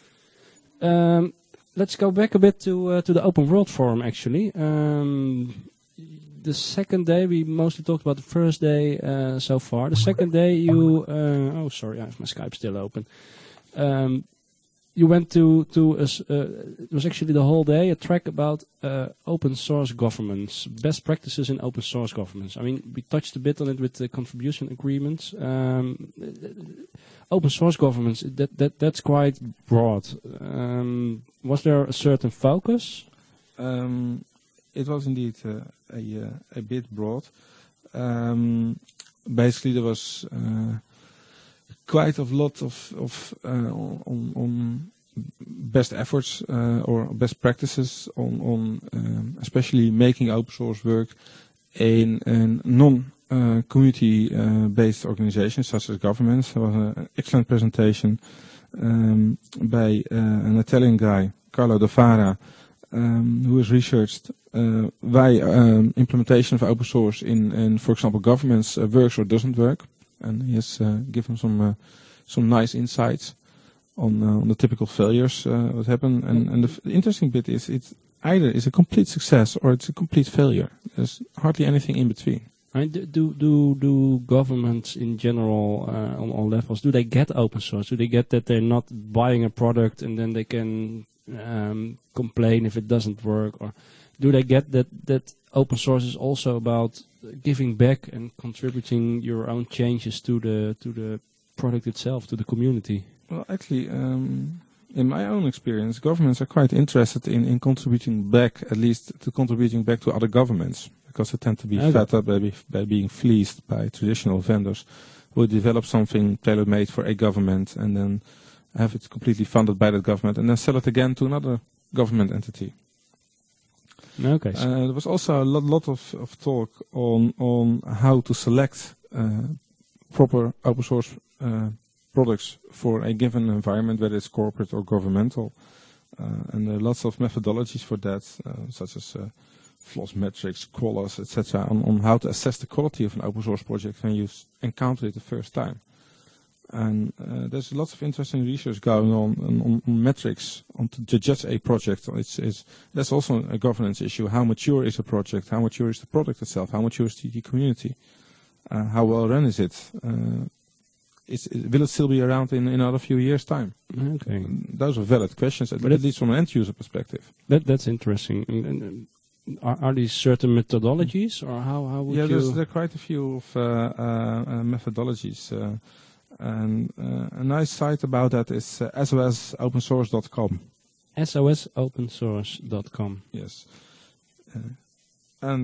let's go back a bit to the Open World Forum, actually. The second day, we mostly talked about the first day so far. The second day, you... oh, sorry, I have my Skype still open. You went to it was actually the whole day, a track about open source governments, best practices in open source governments. I mean, we touched a bit on it with the contribution agreements. Open source governments, that's quite broad. Was there a certain focus?
It was indeed a bit broad. Basically, there was quite a lot of on best efforts or best practices on especially making open source work in non-community based organizations such as governments. There was an excellent presentation by an Italian guy, Carlo Dovara, who has researched why implementation of open source in for example, governments works or doesn't work. And he has given some nice insights on the typical failures that happen. And the interesting bit is it's either is a complete success or it's a complete failure. There's hardly anything in between.
Right. Do governments in general on all levels, do they get open source? Do they get that they're not buying a product and then they can complain if it doesn't work? Or do they get that open source is also about giving back and contributing your own changes to the product itself, to the community?
Well, actually, in my own experience, governments are quite interested in contributing back, at least to contributing back to other governments, because they tend to be fed up by being fleeced by traditional vendors who develop something tailor-made for a government and then have it completely funded by that government and then sell it again to another government entity.
Okay.
There was also a lot of talk on how to select proper open source products for a given environment, whether it's corporate or governmental. And there are lots of methodologies for that, such as floss metrics, qualas, etc., on how to assess the quality of an open source project when you encounter it the first time. And there's lots of interesting research going on metrics to judge a project. That's also a governance issue. How mature is a project? How mature is the product itself? How mature is the community? How well run is it? Will it still be around in another few years' time?
Okay.
Those are valid questions, at least from an end-user perspective.
That's interesting. And are these certain methodologies, or how would you...
Yeah, there are quite a few of methodologies. And a nice site about that is sosopensource.com.
sosopensource.com.
Yes. And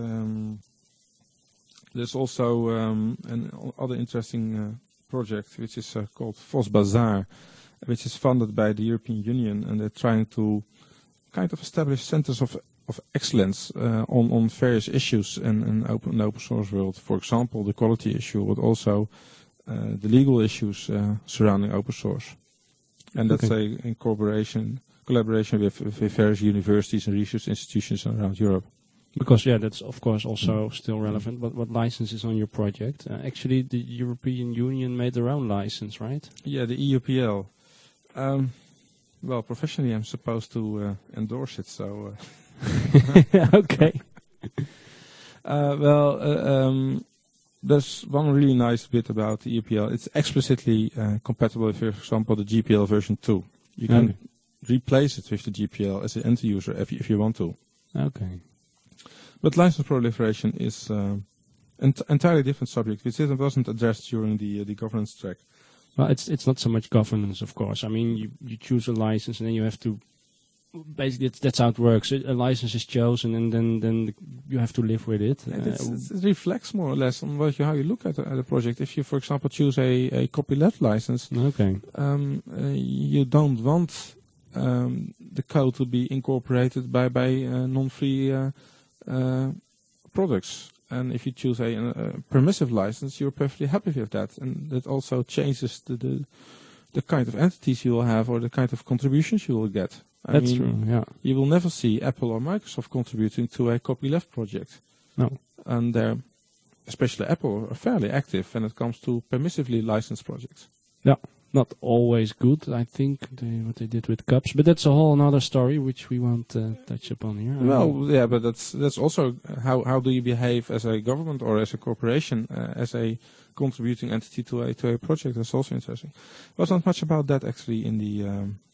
there's also another interesting project which is called FOSS Bazaar, which is funded by the European Union, and they're trying to kind of establish centers of excellence on various issues in open source world. For example, the quality issue, but also the legal issues surrounding open source. And that's in collaboration with various universities and research institutions around Europe.
Because, that's of course also still relevant. What license is on your project? Actually, the European Union made their own license, right? Yeah, the EUPL. Well, professionally I'm supposed to endorse it, so... Okay.
There's one really nice bit about the EUPL. It's explicitly compatible with, for example, the GPL version 2. You can replace it with the GPL as an end user if you want to.
Okay.
But license proliferation is an entirely different subject, which wasn't addressed during the governance track.
Well, it's not so much governance, of course. I mean, you choose a license and then you have to... Basically, that's how it works. A license is chosen, and then you have to live with it.
It reflects more or less on how you look at a project. If you, for example, choose a copyleft license, you don't want the code to be incorporated by non-free products. And if you choose a permissive license, you're perfectly happy with that, and that also changes the kind of entities you will have or the kind of contributions you will get.
That's true, yeah.
You will never see Apple or Microsoft contributing to a copyleft project.
No.
And they're, especially Apple, are fairly active when it comes to permissively licensed projects.
Yeah, not always good, I think, what they did with cups. But that's a whole other story, which we won't touch upon here.
Well, yeah, but that's also how do you behave as a government or as a corporation, as a contributing entity to a project. That's also interesting. There was not much about that, actually, in the...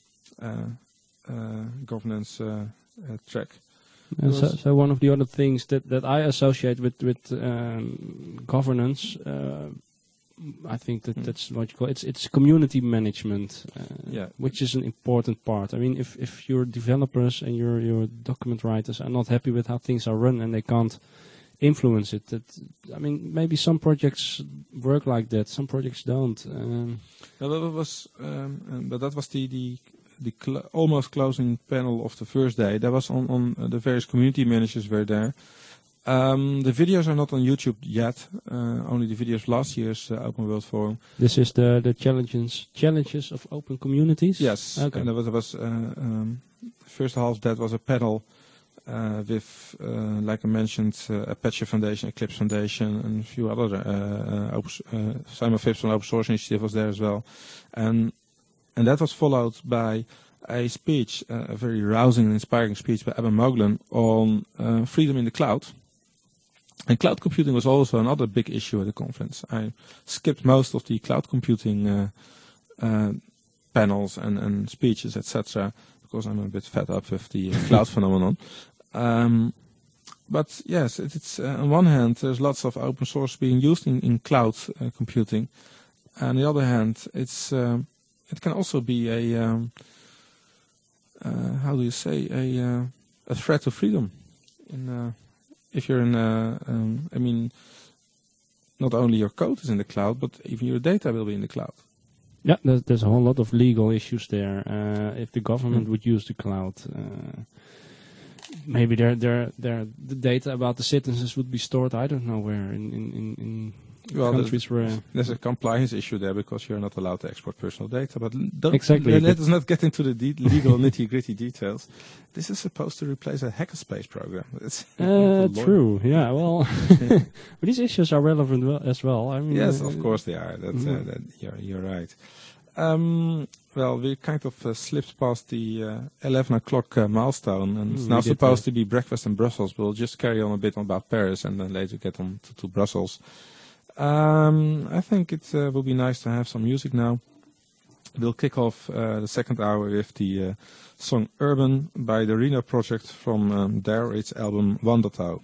governance track.
So one of the other things that I associate with governance, I think that's what you call it's community management, which is an important part. I mean, if your developers and your document writers are not happy with how things are run and they can't influence it, maybe some projects work like that, some projects don't.
But that was the almost closing panel of the first day. That was on the various community managers were there. The videos are not on YouTube yet. Only the videos last year's Open World Forum.
This is the challenges of open communities?
Yes.
Okay.
And there was first half of that was a panel with, like I mentioned, Apache Foundation, Eclipse Foundation, and a few other. Simon Phipps from Open Source Initiative was there as well. And that was followed by a speech, a very rousing and inspiring speech by Eben Moglen on freedom in the cloud. And cloud computing was also another big issue at the conference. I skipped most of the cloud computing panels and speeches, etc., because I'm a bit fed up with the cloud phenomenon. But yes, it's on one hand, there's lots of open source being used in cloud computing. On the other hand, it can also be a threat to freedom. If you're not only your code is in the cloud, but even your data will be in the cloud.
Yeah, there's a whole lot of legal issues there. If the government would use the cloud, maybe the data about the citizens would be stored, I don't know where, in
Well,
countries where...
There's a compliance issue there because you're not allowed to export personal data. But don't,
Exactly.
let us not get into the legal nitty-gritty details. This is supposed to replace a hackerspace program. It's
true. Yeah. Well, but these issues are relevant as well. I mean,
yes, of course they are. You're right. Well, we kind of slipped past the 11 o'clock milestone, and it's now supposed to be breakfast in Brussels. We'll just carry on a bit about Paris and then later get on to Brussels. I think it will be nice to have some music now. We'll kick off the second hour with the song Urban by the Reno Project from their its album Wandertau.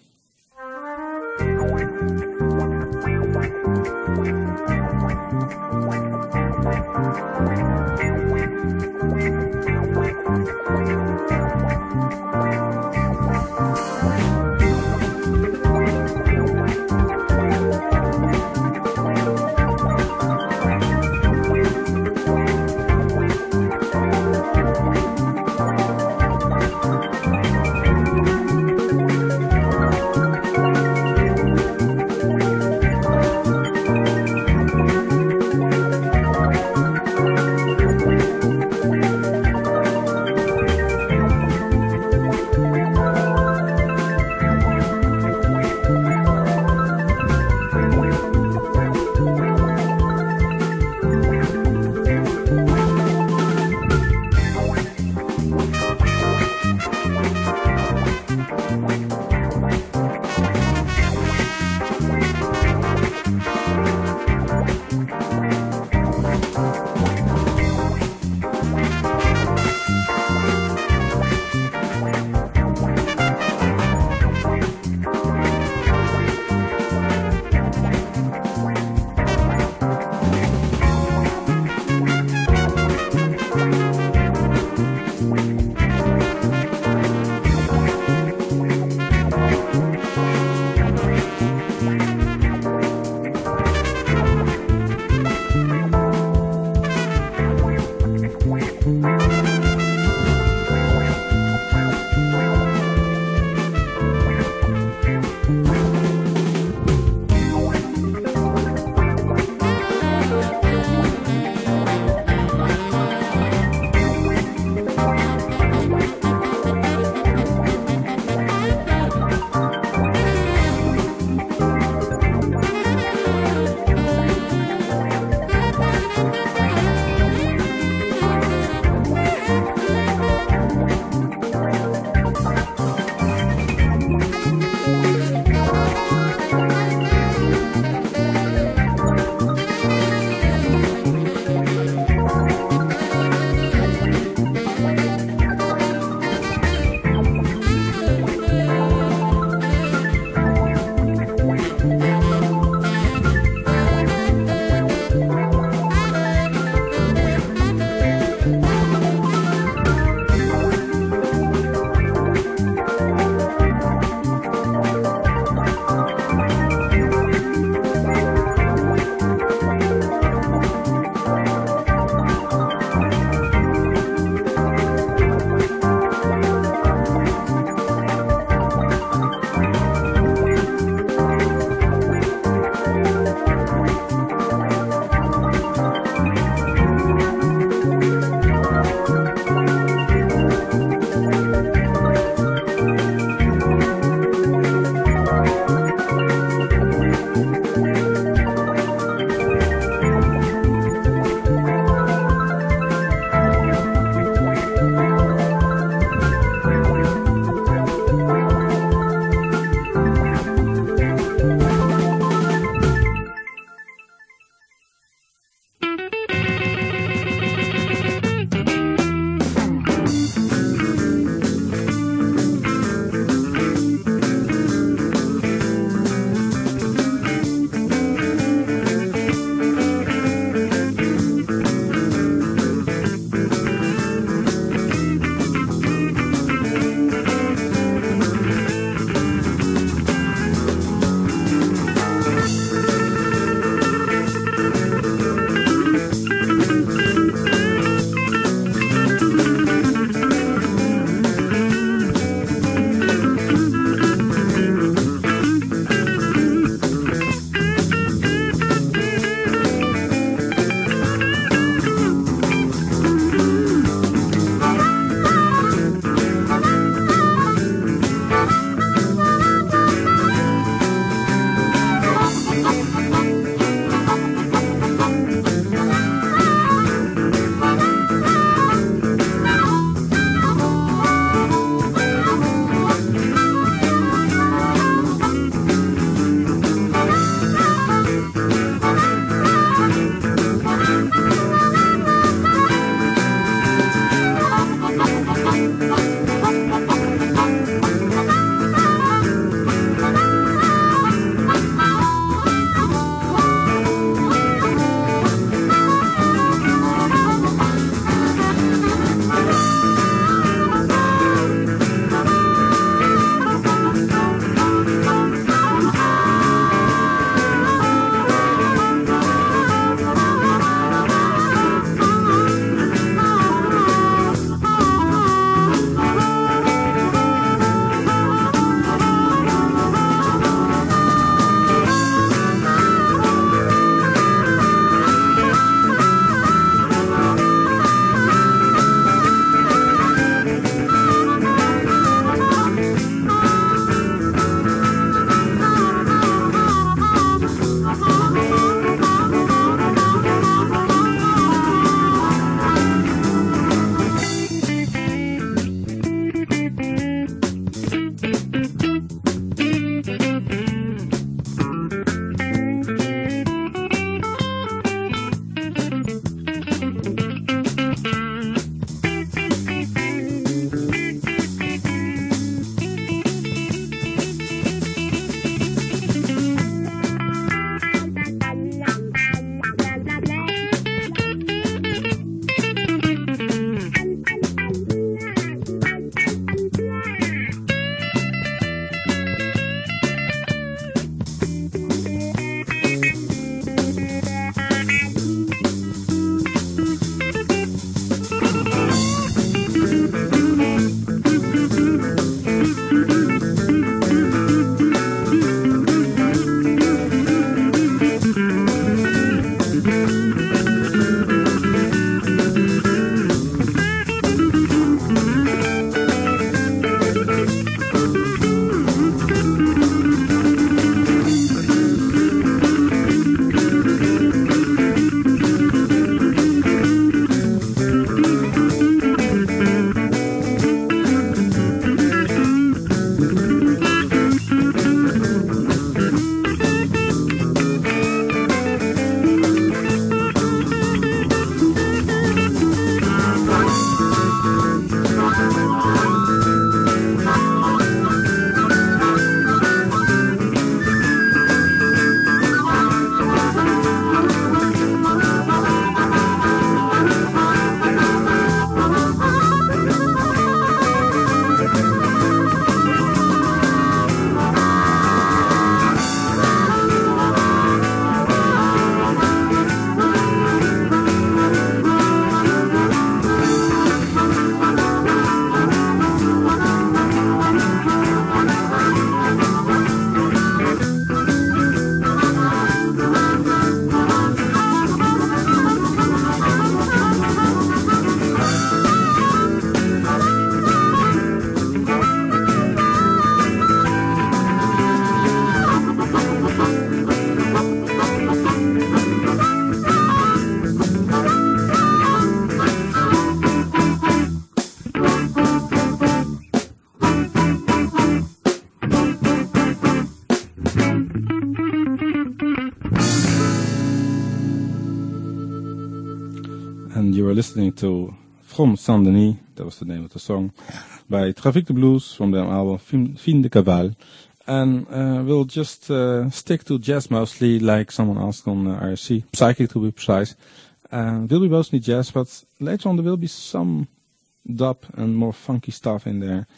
you were listening to From Saint-Denis, that was the name of the song, by Trafic de Blues from their album Fin de Cabal. And we'll just stick to jazz mostly, like someone asked on IRC, psychic to be precise. Will be mostly jazz, but later on there will be some dub and more funky stuff in there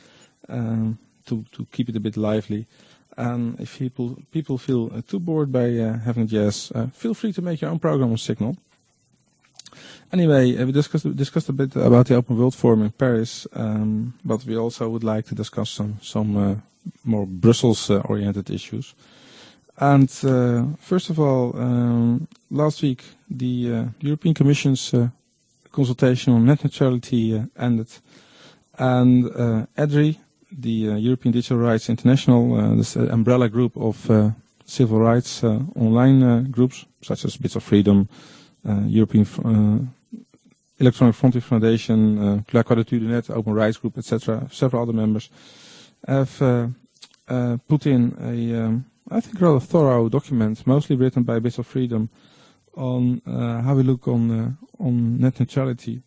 to keep it a bit lively. And if people feel too bored by having jazz, feel free to make your own program on Signal. Anyway, we discussed a bit about the Open World Forum in Paris, but we also would like to discuss some more Brussels-oriented issues. And first of all, last week the European Commission's consultation on net neutrality ended, and EDRI, the European Digital Rights International, this umbrella group of civil rights online groups such as Bits of Freedom, European Electronic Frontier Foundation, La Quadrature du Net, Open Rights Group, etc., several other members, have put in a, I think, rather thorough document, mostly written by Bits of Freedom, on how we look on net neutrality.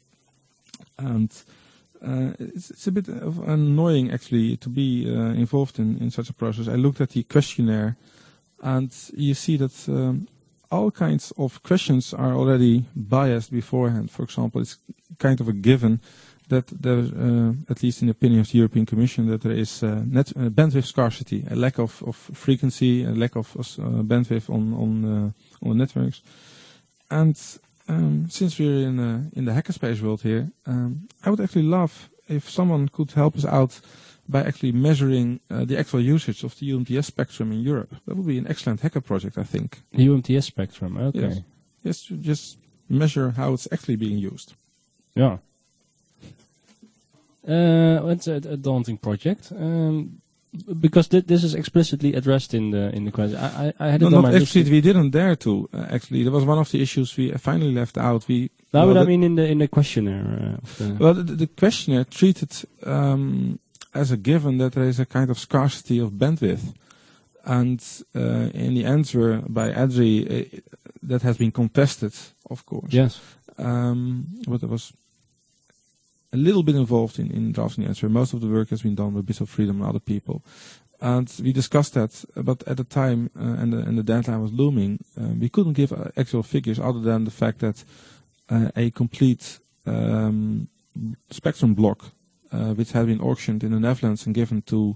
And it's a bit annoying, actually, to be involved in such a process. I looked at the questionnaire, and you see that all kinds of questions are already biased beforehand. For example, it's kind of a given that there, at least in the opinion of the European Commission, that there is bandwidth scarcity, a lack of frequency, a lack of bandwidth on networks. And since we're in the hackerspace world here, I would actually love if someone could help us out by actually measuring the actual usage of the UMTS spectrum in Europe. That would be an excellent hacker project, I think.
UMTS spectrum, okay.
Yes, to just measure how it's actually being used.
Yeah. It's a daunting project. Because this is explicitly addressed in the question. I had it on my list.
We didn't dare to. Actually, that was one of the issues we finally left out.
But I mean in the questionnaire.
The questionnaire treated as a given that there is a kind of scarcity of bandwidth, and in the answer by EDRI, that has been contested, of course.
Yes.
But it was a little bit involved in drafting the answer. Most of the work has been done by Bits of Freedom and other people. And we discussed that, but at the time, and the deadline was looming, we couldn't give actual figures other than the fact that a complete spectrum block, which had been auctioned in the Netherlands and given to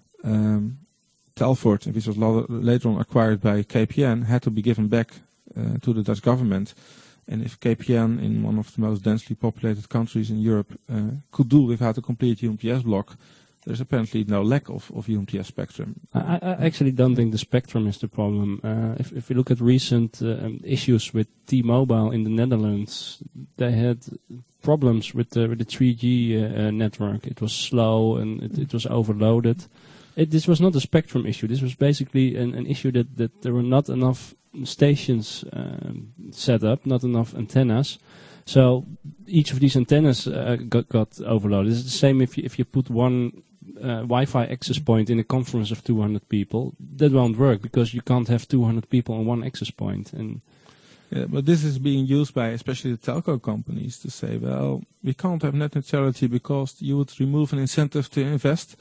Telfort, which was later on acquired by KPN, had to be given back to the Dutch government. And if KPN, in one of the most densely populated countries in Europe, could do without a complete UMTS block, there's apparently no lack of UMTS spectrum.
I actually don't think the spectrum is the problem. If you look at recent issues with T-Mobile in the Netherlands, they had problems with the 3G network. It was slow and it was overloaded. This was not a spectrum issue. This was basically an issue that there were not enough stations set up, not enough antennas. So each of these antennas got overloaded. It's the same if you put one Wi-Fi access point in a conference of 200 people. That won't work because you can't have 200 people on one access point. And
yeah, but this is being used by especially the telco companies to say, well, we can't have net neutrality because you would remove an incentive to invest.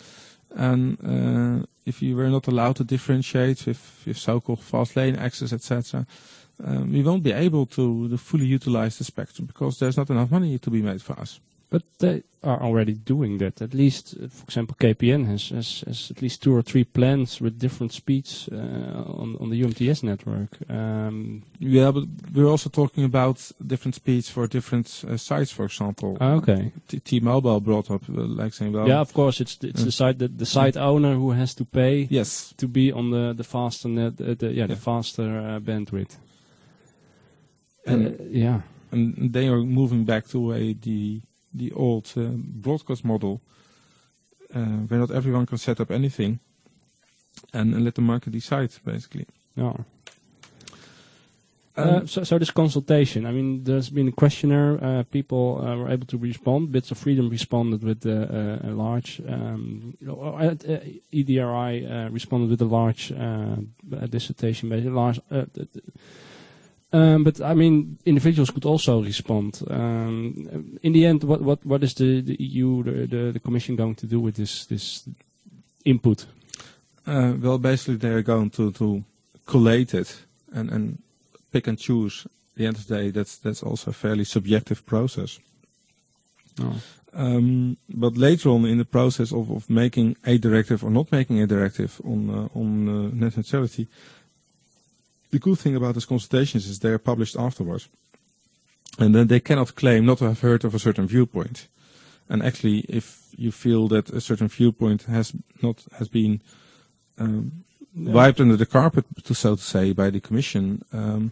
And if you were not allowed to differentiate with so-called fast lane access, etc., we won't be able to fully utilize the spectrum because there's not enough money to be made for us.
But they are already doing that. At least, for example, KPN has at least 2 or 3 plans with different speeds on the UMTS network.
Yeah, but we're also talking about different speeds for different sites, for example.
Okay.
T-Mobile brought up, like saying, well,
yeah, of course, it's the site the site owner who has to pay.
Yes.
To be on the faster net, the faster bandwidth. Yeah.
And they are moving back to the old broadcast model, where not everyone can set up anything, and let the market decide, basically.
Yeah. So this consultation, I mean, there's been a questionnaire. People were able to respond. Bits of Freedom responded with a large. EDRI responded with a large dissertation, basically large. But I mean, individuals could also respond. In the end, what is the EU, the Commission, going to do with this input?
Well, basically they're going to collate it and pick and choose. At the end of the day, that's also a fairly subjective process.
Oh.
But later on in the process of making a directive or not making a directive on net neutrality, the good thing about these consultations is they are published afterwards. And then they cannot claim not to have heard of a certain viewpoint. And actually, if you feel that a certain viewpoint has been wiped under the carpet, so to say, by the Commission,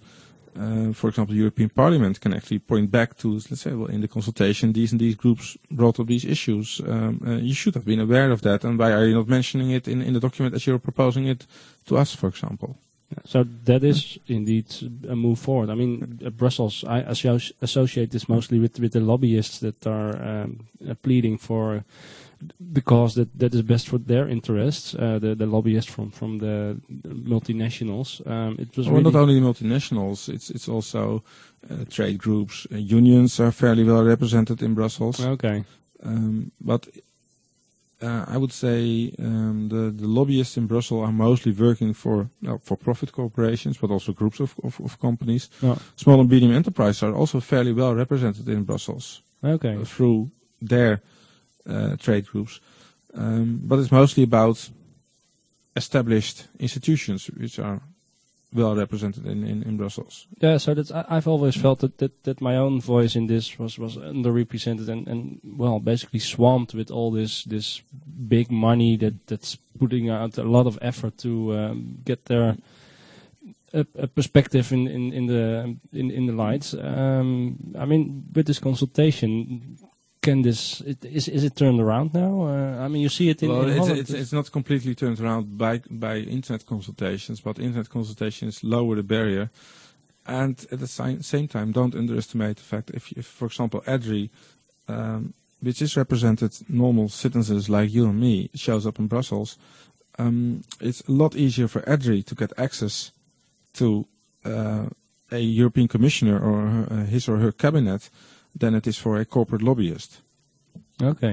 for example, the European Parliament can actually point back to, let's say, well, in the consultation, these and these groups brought up these issues. You should have been aware of that, and why are you not mentioning it in the document as you're proposing it to us, for example?
So that is indeed a move forward. I mean, Brussels, I associate this mostly with the lobbyists that are pleading for the cause that is best for their interests. The lobbyists from the multinationals. It was
not only the multinationals. It's also trade groups. Unions are fairly well represented in Brussels.
Okay,
but. I would say the lobbyists in Brussels are mostly working for profit corporations, but also groups of companies.
Oh.
Small and medium enterprises are also fairly well represented in Brussels.
Okay.
Through their trade groups. But it's mostly about established institutions which are well represented in Brussels.
Yeah, so I've always felt that my own voice in this was underrepresented and well, basically swamped with all this big money that's putting out a lot of effort to get their a perspective in the lights. I mean, with this consultation, is it turned around now? I mean, you see it in Holland.
It's not completely turned around by internet consultations, but internet consultations lower the barrier, and at the same time, don't underestimate the fact if for example, EDRI, which is represented normal citizens like you and me, shows up in Brussels, it's a lot easier for EDRI to get access to a European Commissioner or his or her cabinet than it is for a corporate lobbyist.
Okay.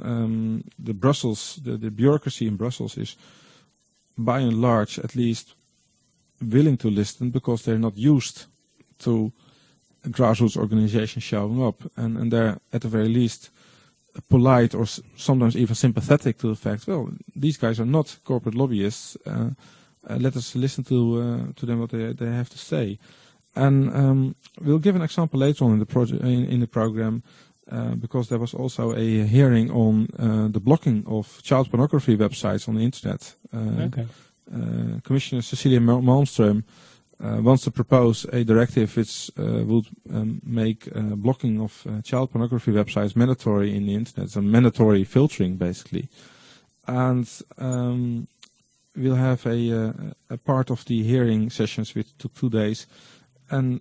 The bureaucracy in Brussels is, by and large, at least willing to listen because they're not used to grassroots organizations showing up, and they're at the very least polite or sometimes even sympathetic to the fact, well, these guys are not corporate lobbyists. Let us listen to them what they have to say. And we'll give an example later on in the program, because there was also a hearing on the blocking of child pornography websites on the internet.
Okay.
Commissioner Cecilia Malmström wants to propose a directive which would make blocking of child pornography websites mandatory in the internet, so mandatory filtering basically. And we'll have a part of the hearing sessions which took 2 days. And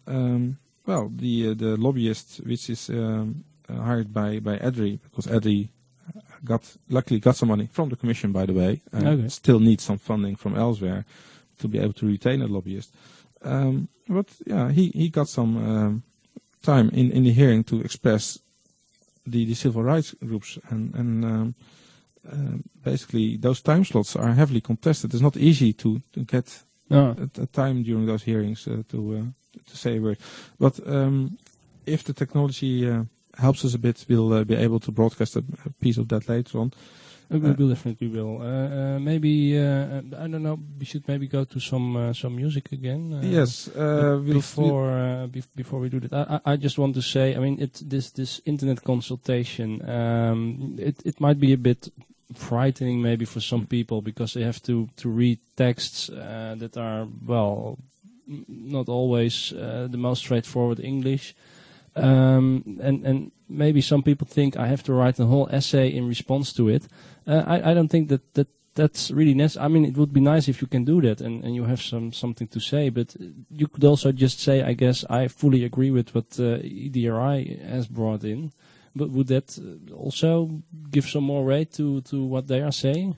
the lobbyist, which is hired by EDRI, because EDRI luckily got some money from the Commission, by the way, and
okay.
Still needs some funding from elsewhere to be able to retain a lobbyist. But yeah, he got some time in the hearing to express the civil rights groups, and basically those time slots are heavily contested. It's not easy to get a time during those hearings to say a word. But if the technology helps us a bit, we'll be able to broadcast a piece of that later on.
We definitely will. Maybe I don't know. We should maybe go to some music again.
Yes.
Before we do that, I just want to say, I mean, this internet consultation. It might be a bit frightening maybe for some people because they have to read texts that are not always the most straightforward English. And maybe some people think I have to write a whole essay in response to it. I don't think that's really necessary. I mean, it would be nice if you can do that and you have something to say, but you could also just say, I guess, I fully agree with what EDRI has brought in. But would that also give some more weight to what they are saying?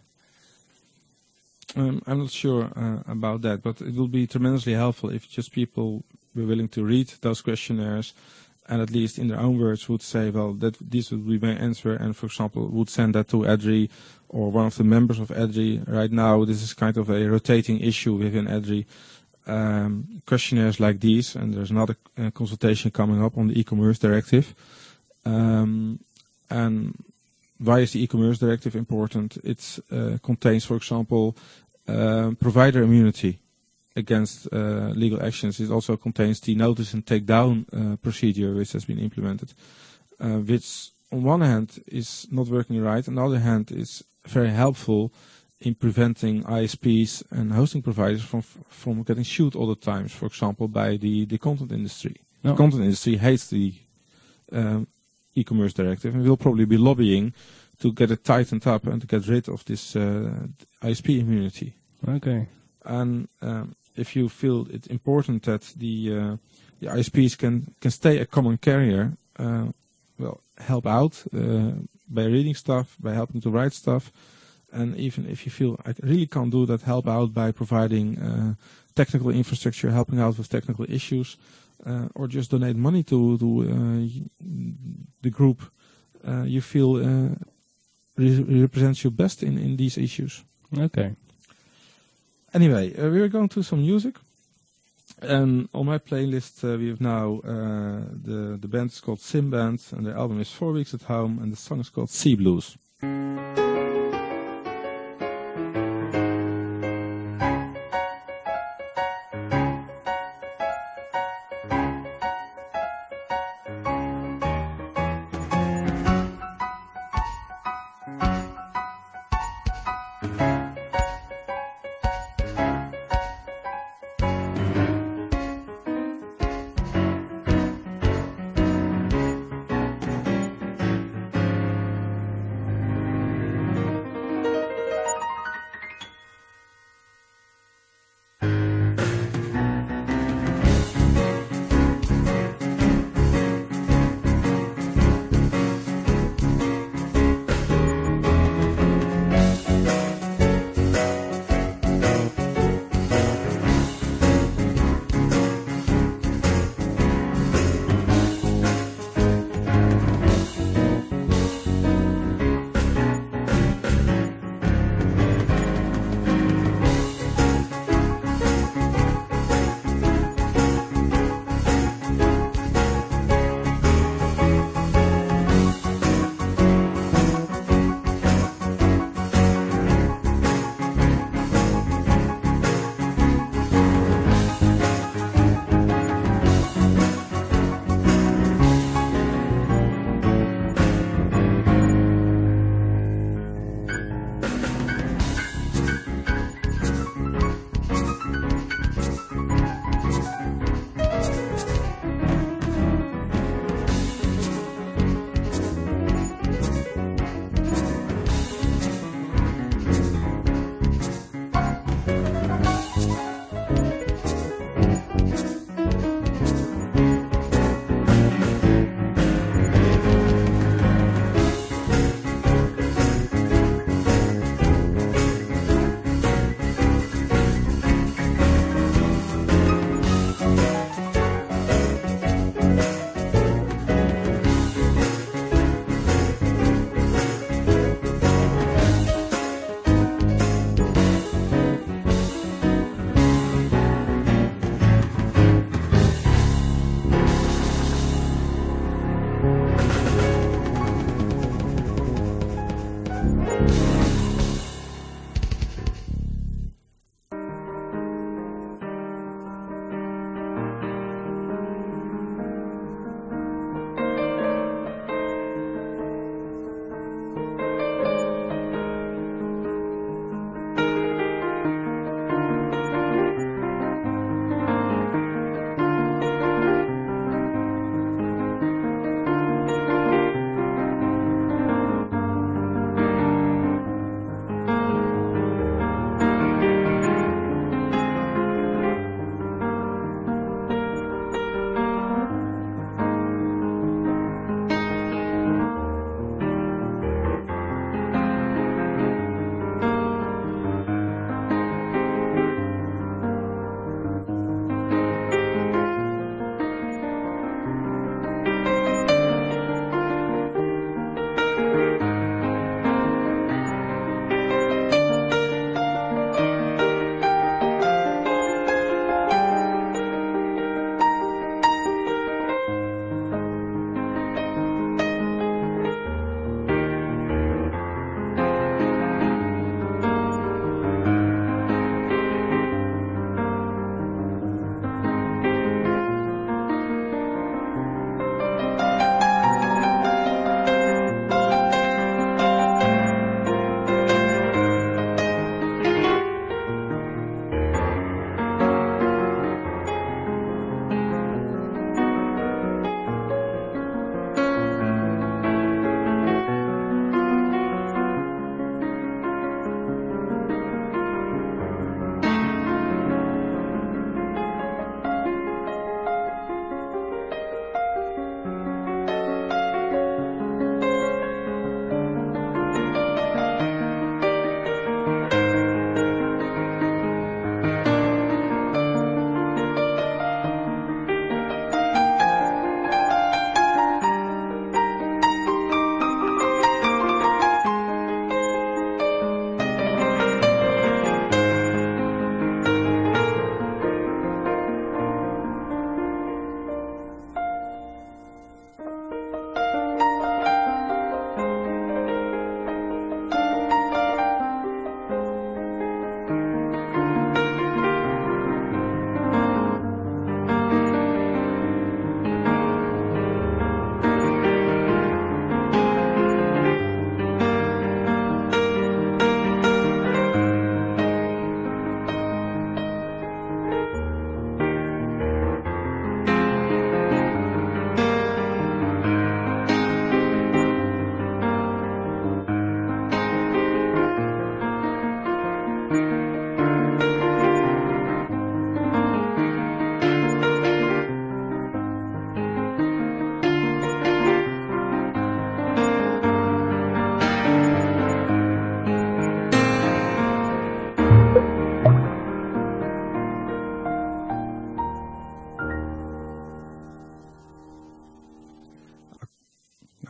I'm
not sure about that, but it will be tremendously helpful if just people were willing to read those questionnaires and at least in their own words would say, well, this would be my answer, and for example would send that to EDRI or one of the members of EDRI. Right now this is kind of a rotating issue within EDRI. Questionnaires like these, and there's another consultation coming up on the e-commerce directive. And why is the e-commerce directive important? It contains, for example, provider immunity against legal actions. It also contains the notice and take down procedure which has been implemented, which on one hand is not working right, on the other hand is very helpful in preventing ISPs and hosting providers from getting sued all the time, for example, by the content industry. No. The content industry hates the e-commerce directive and will probably be lobbying to get it tightened up and to get rid of this ISP immunity.
Okay.
And if you feel it important that the ISPs can stay a common carrier, well, help out by reading stuff, by helping to write stuff. And even if you feel I really can't do that, help out by providing technical infrastructure, helping out with technical issues, or just donate money to the group you feel represents you best in these issues.
Okay.
Anyway, we're going to some music. And on my playlist we have now the band is called Sim Band, and their album is 4 Weeks at Home, and the song is called Sea Blues.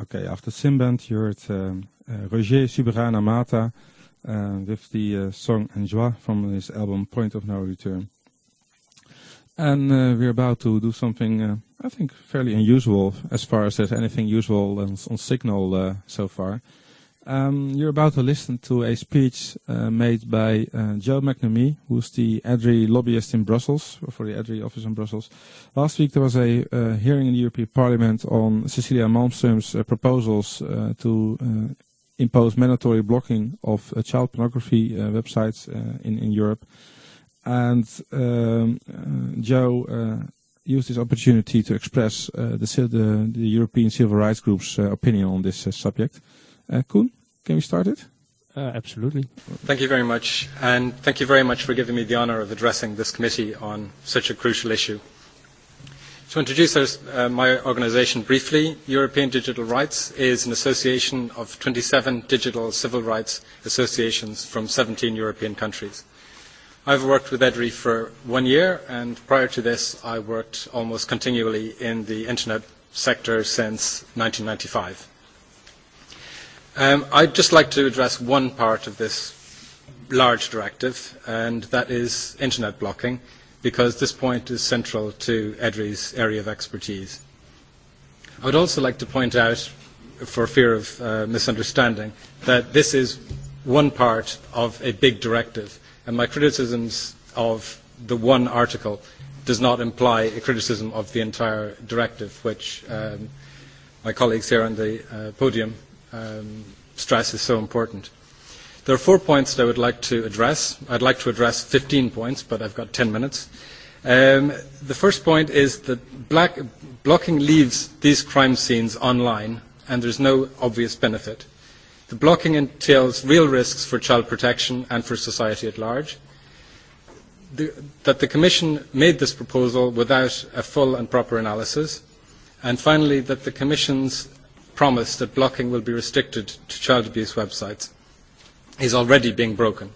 Okay, after Simband, you heard Roger Subirana Mata with the song Enjoy from his album Point of No Return. And we're about to do something, I think, fairly unusual, as far as there's anything usual on Signal so far. You're about to listen to a speech made by Joe McNamee, who's the EDRI lobbyist in Brussels, for the EDRI office in Brussels. Last week there was a hearing in the European Parliament on Cecilia Malmström's proposals to impose mandatory blocking of child pornography websites in Europe. And Joe used this opportunity to express the European civil rights group's opinion on this subject. Koen, can we start it?
Absolutely.
Thank you very much, and thank you very much for giving me the honour of addressing this committee on such a crucial issue. To introduce my organisation briefly, European Digital Rights is an association of 27 digital civil rights associations from 17 European countries. I've worked with EDRI for 1 year, and prior to this I worked almost continually in the internet sector since 1995. I'd just like to address one part of this large directive, and that is internet blocking, because this point is central to EDRI's area of expertise. I would also like to point out, for fear of misunderstanding, that this is one part of a big directive, and my criticisms of the one article does not imply a criticism of the entire directive, which my colleagues here on the podium stress is so important. There are 4 points that I would like to address. I'd like to address 15 points, but I've got 10 minutes. The first point is that blocking leaves these crime scenes online, and there's no obvious benefit. The blocking entails real risks for child protection and for society at large. That the Commission made this proposal without a full and proper analysis. And finally, that the Commission's promise that blocking will be restricted to child abuse websites is already being broken.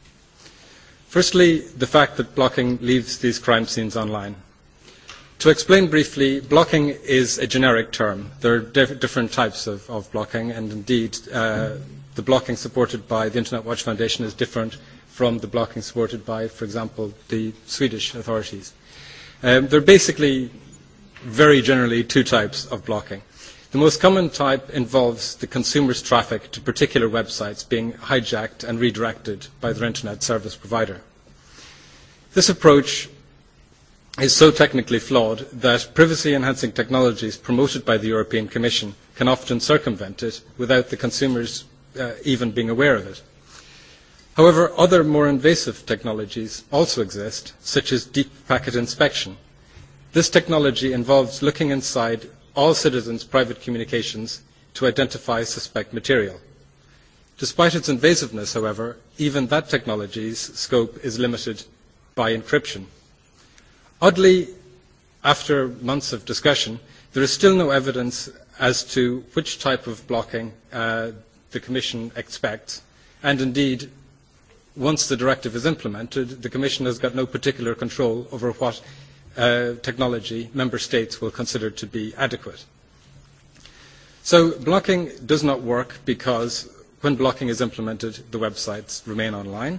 Firstly, the fact that blocking leaves these crime scenes online. To explain briefly, blocking is a generic term. There are different types of blocking, and indeed the blocking supported by the Internet Watch Foundation is different from the blocking supported by, for example, the Swedish authorities. There are basically very generally two types of blocking. The most common type involves the consumer's traffic to particular websites being hijacked and redirected by their internet service provider. This approach is so technically flawed that privacy-enhancing technologies promoted by the European Commission can often circumvent it without the consumers even being aware of it. However, other more invasive technologies also exist, such as deep packet inspection. This technology involves looking inside all citizens' private communications to identify suspect material. Despite its invasiveness, however, even that technology's scope is limited by encryption. Oddly, after months of discussion, there is still no evidence as to which type of blocking the Commission expects, and indeed, once the directive is implemented, the Commission has got no particular control over what technology member states will consider to be adequate. So blocking does not work because when blocking is implemented, the websites remain online.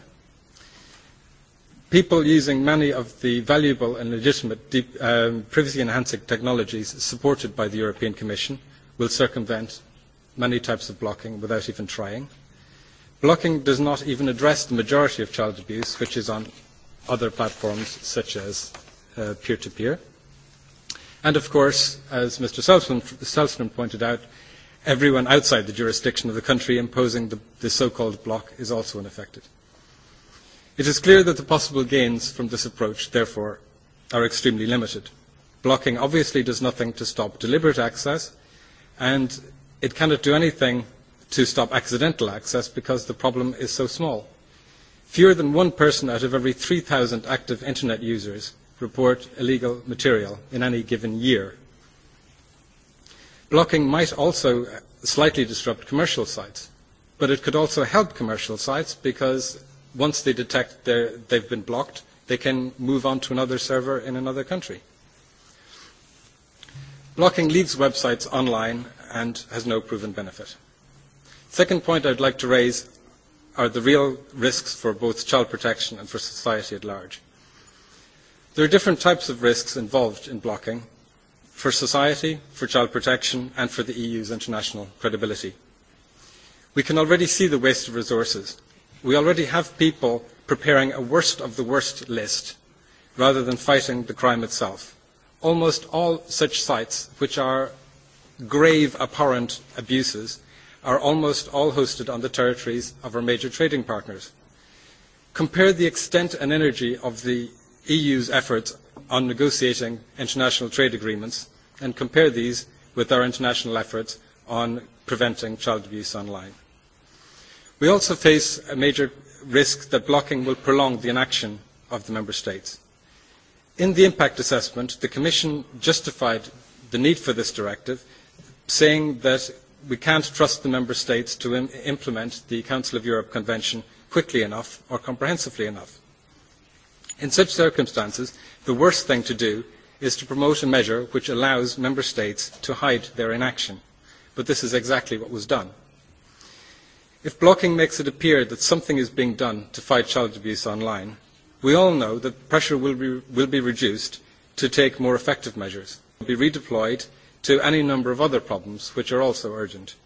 People using many of the valuable and legitimate privacy-enhancing technologies supported by the European Commission will circumvent many types of blocking without even trying. Blocking does not even address the majority of child abuse, which is on other platforms such as peer-to-peer. And of course, as Mr. Selstrom pointed out, everyone outside the jurisdiction of the country imposing the so-called block is also unaffected. It is clear that the possible gains from this approach, therefore, are extremely limited. Blocking obviously does nothing to stop deliberate access, and it cannot do anything to stop accidental access because the problem is so small. Fewer than one person out of every 3,000 active Internet users report illegal material in any given year. Blocking might also slightly disrupt commercial sites, but it could also help commercial sites because once they detect they've been blocked, they can move on to another server in another country. Blocking leaves websites online and has no proven benefit. Second point I'd like to raise are the real risks for both child protection and for society at large. There are different types of risks involved in blocking for society, for child protection, and for the EU's international credibility. We can already see the waste of resources. We already have people preparing a worst of the worst list rather than fighting the crime itself. Almost all such sites, which are grave, abhorrent abuses, are almost all hosted on the territories of our major trading partners. Compare the extent and energy of the EU's efforts on negotiating international trade agreements and compare these with our international efforts on preventing child abuse online. We also face a major risk that blocking will prolong the inaction of the Member States. In the impact assessment, the Commission justified the need for this directive, saying that we can't trust the Member States to implement the Council of Europe Convention quickly enough or comprehensively enough. In such circumstances, the worst thing to do is to promote a measure which allows Member States to hide their inaction. But this is exactly what was done. If blocking makes it appear that something is being done to fight child abuse online, we all know that pressure will be reduced to take more effective measures, will be redeployed to any number of other problems which are also urgent.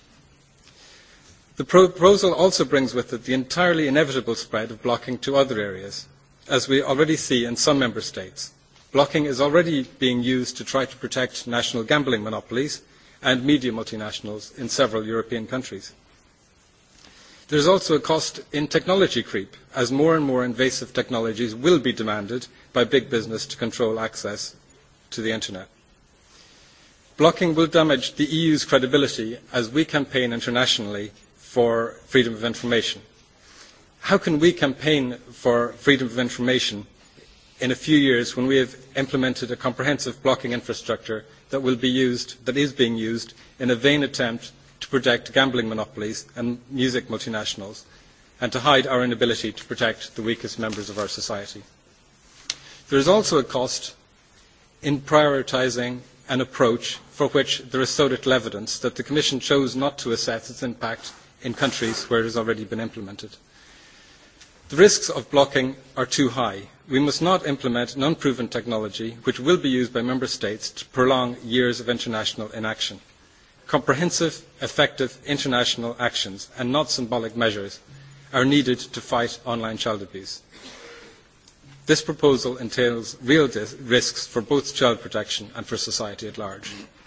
The proposal also brings with it the entirely inevitable spread of blocking to other areas, as we already see in some Member States. Blocking is already being used to try to protect national gambling monopolies and media multinationals in several European countries. There is also a cost in technology creep, as more and more invasive technologies will be demanded by big business to control access to the Internet. Blocking will damage the EU's credibility as we campaign internationally for freedom of information. How can we campaign for freedom of information in a few years when we have implemented a comprehensive blocking infrastructure that is being used in a vain attempt to protect gambling monopolies and music multinationals, and to hide our inability to protect the weakest members of our society? There is also a cost in prioritising an approach for which there is so little evidence that the Commission chose not to assess its impact in countries where it has already been implemented. The risks of blocking are too high. We must not implement non-proven technology which will be used by Member States to prolong years of international inaction. Comprehensive, effective international actions and not symbolic measures are needed to fight online child abuse. This proposal entails real risks for both child protection and for society at large.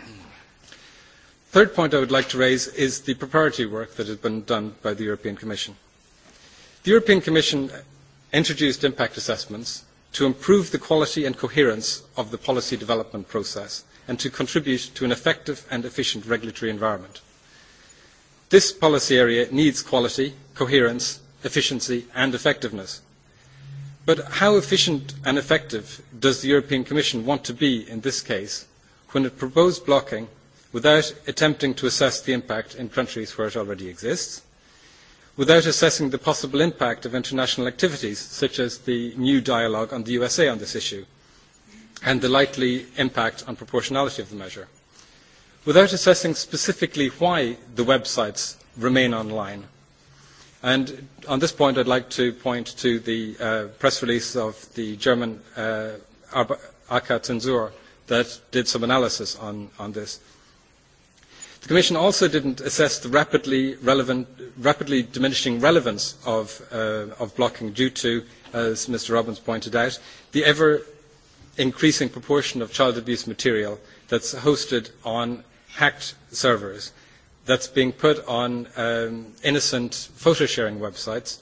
Third point I would like to raise is the preparatory work that has been done by the European Commission. The European Commission introduced impact assessments to improve the quality and coherence of the policy development process and to contribute to an effective and efficient regulatory environment. This policy area needs quality, coherence, efficiency and effectiveness. But how efficient and effective does the European Commission want to be in this case when it proposed blocking without attempting to assess the impact in countries where it already exists, without assessing the possible impact of international activities such as the new dialogue on the USA on this issue and the likely impact on proportionality of the measure, without assessing specifically why the websites remain online? And on this point, I'd like to point to the press release of the German AK Zensur that did some analysis on this. The Commission also didn't assess the rapidly diminishing relevance of blocking due to, as Mr. Robbins pointed out, the ever-increasing proportion of child abuse material that's hosted on hacked servers, that's being put on innocent photo-sharing websites,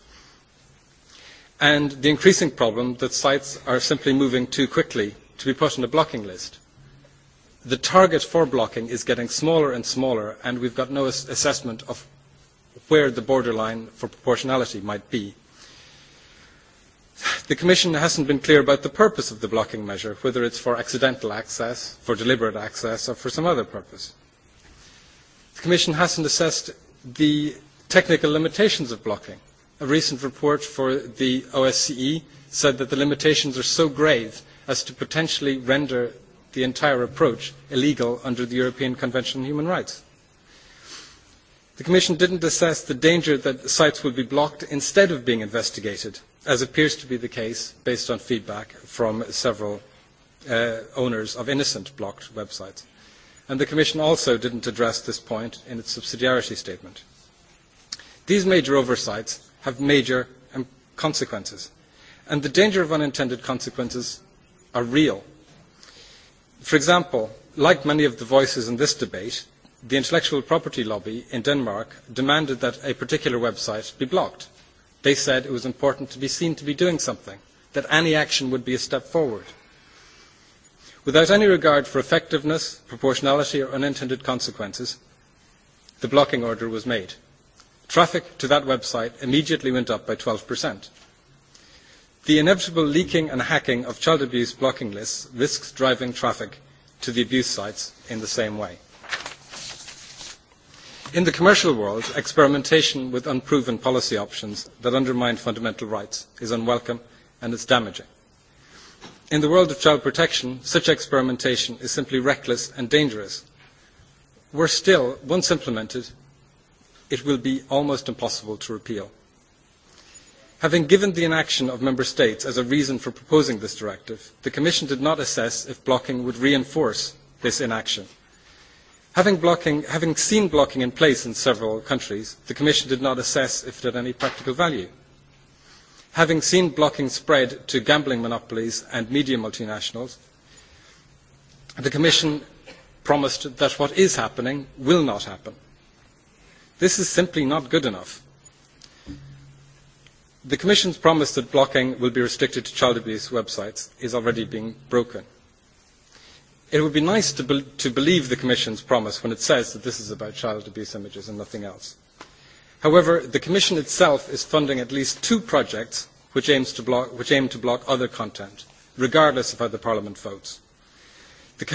and the increasing problem that sites are simply moving too quickly to be put on a blocking list. The target for blocking is getting smaller and smaller, and we've got no assessment of where the borderline for proportionality might be. The Commission hasn't been clear about the purpose of the blocking measure, whether it's for accidental access, for deliberate access, or for some other purpose. The Commission hasn't assessed the technical limitations of blocking. A recent report for the OSCE said that the limitations are so grave as to potentially render the entire approach illegal under the European Convention on Human Rights. The Commission didn't assess the danger that sites would be blocked instead of being investigated, as appears to be the case based on feedback from several owners of innocent blocked websites. And the Commission also didn't address this point in its subsidiarity statement. These major oversights have major consequences, and the danger of unintended consequences are real. For example, like many of the voices in this debate, the intellectual property lobby in Denmark demanded that a particular website be blocked. They said it was important to be seen to be doing something, that any action would be a step forward. Without any regard for effectiveness, proportionality or unintended consequences, the blocking order was made. Traffic to that website immediately went up by 12%. The inevitable leaking and hacking of child abuse blocking lists risks driving traffic to the abuse sites in the same way. In the commercial world, experimentation with unproven policy options that undermine fundamental rights is unwelcome and it's damaging. In the world of child protection, such experimentation is simply reckless and dangerous. Worse still, once implemented, it will be almost impossible to repeal. Having given the inaction of Member States as a reason for proposing this directive, the Commission did not assess if blocking would reinforce this inaction. Having seen blocking in place in several countries, the Commission did not assess if it had any practical value. Having seen blocking spread to gambling monopolies and media multinationals, the Commission promised that what is happening will not happen. This is simply not good enough. The Commission's promise that blocking will be restricted to child abuse websites is already being broken. It would be nice to believe the Commission's promise when it says that this is about child abuse images and nothing else. However, the Commission itself is funding at least 2 projects which aim to block other content, regardless of how the Parliament votes. The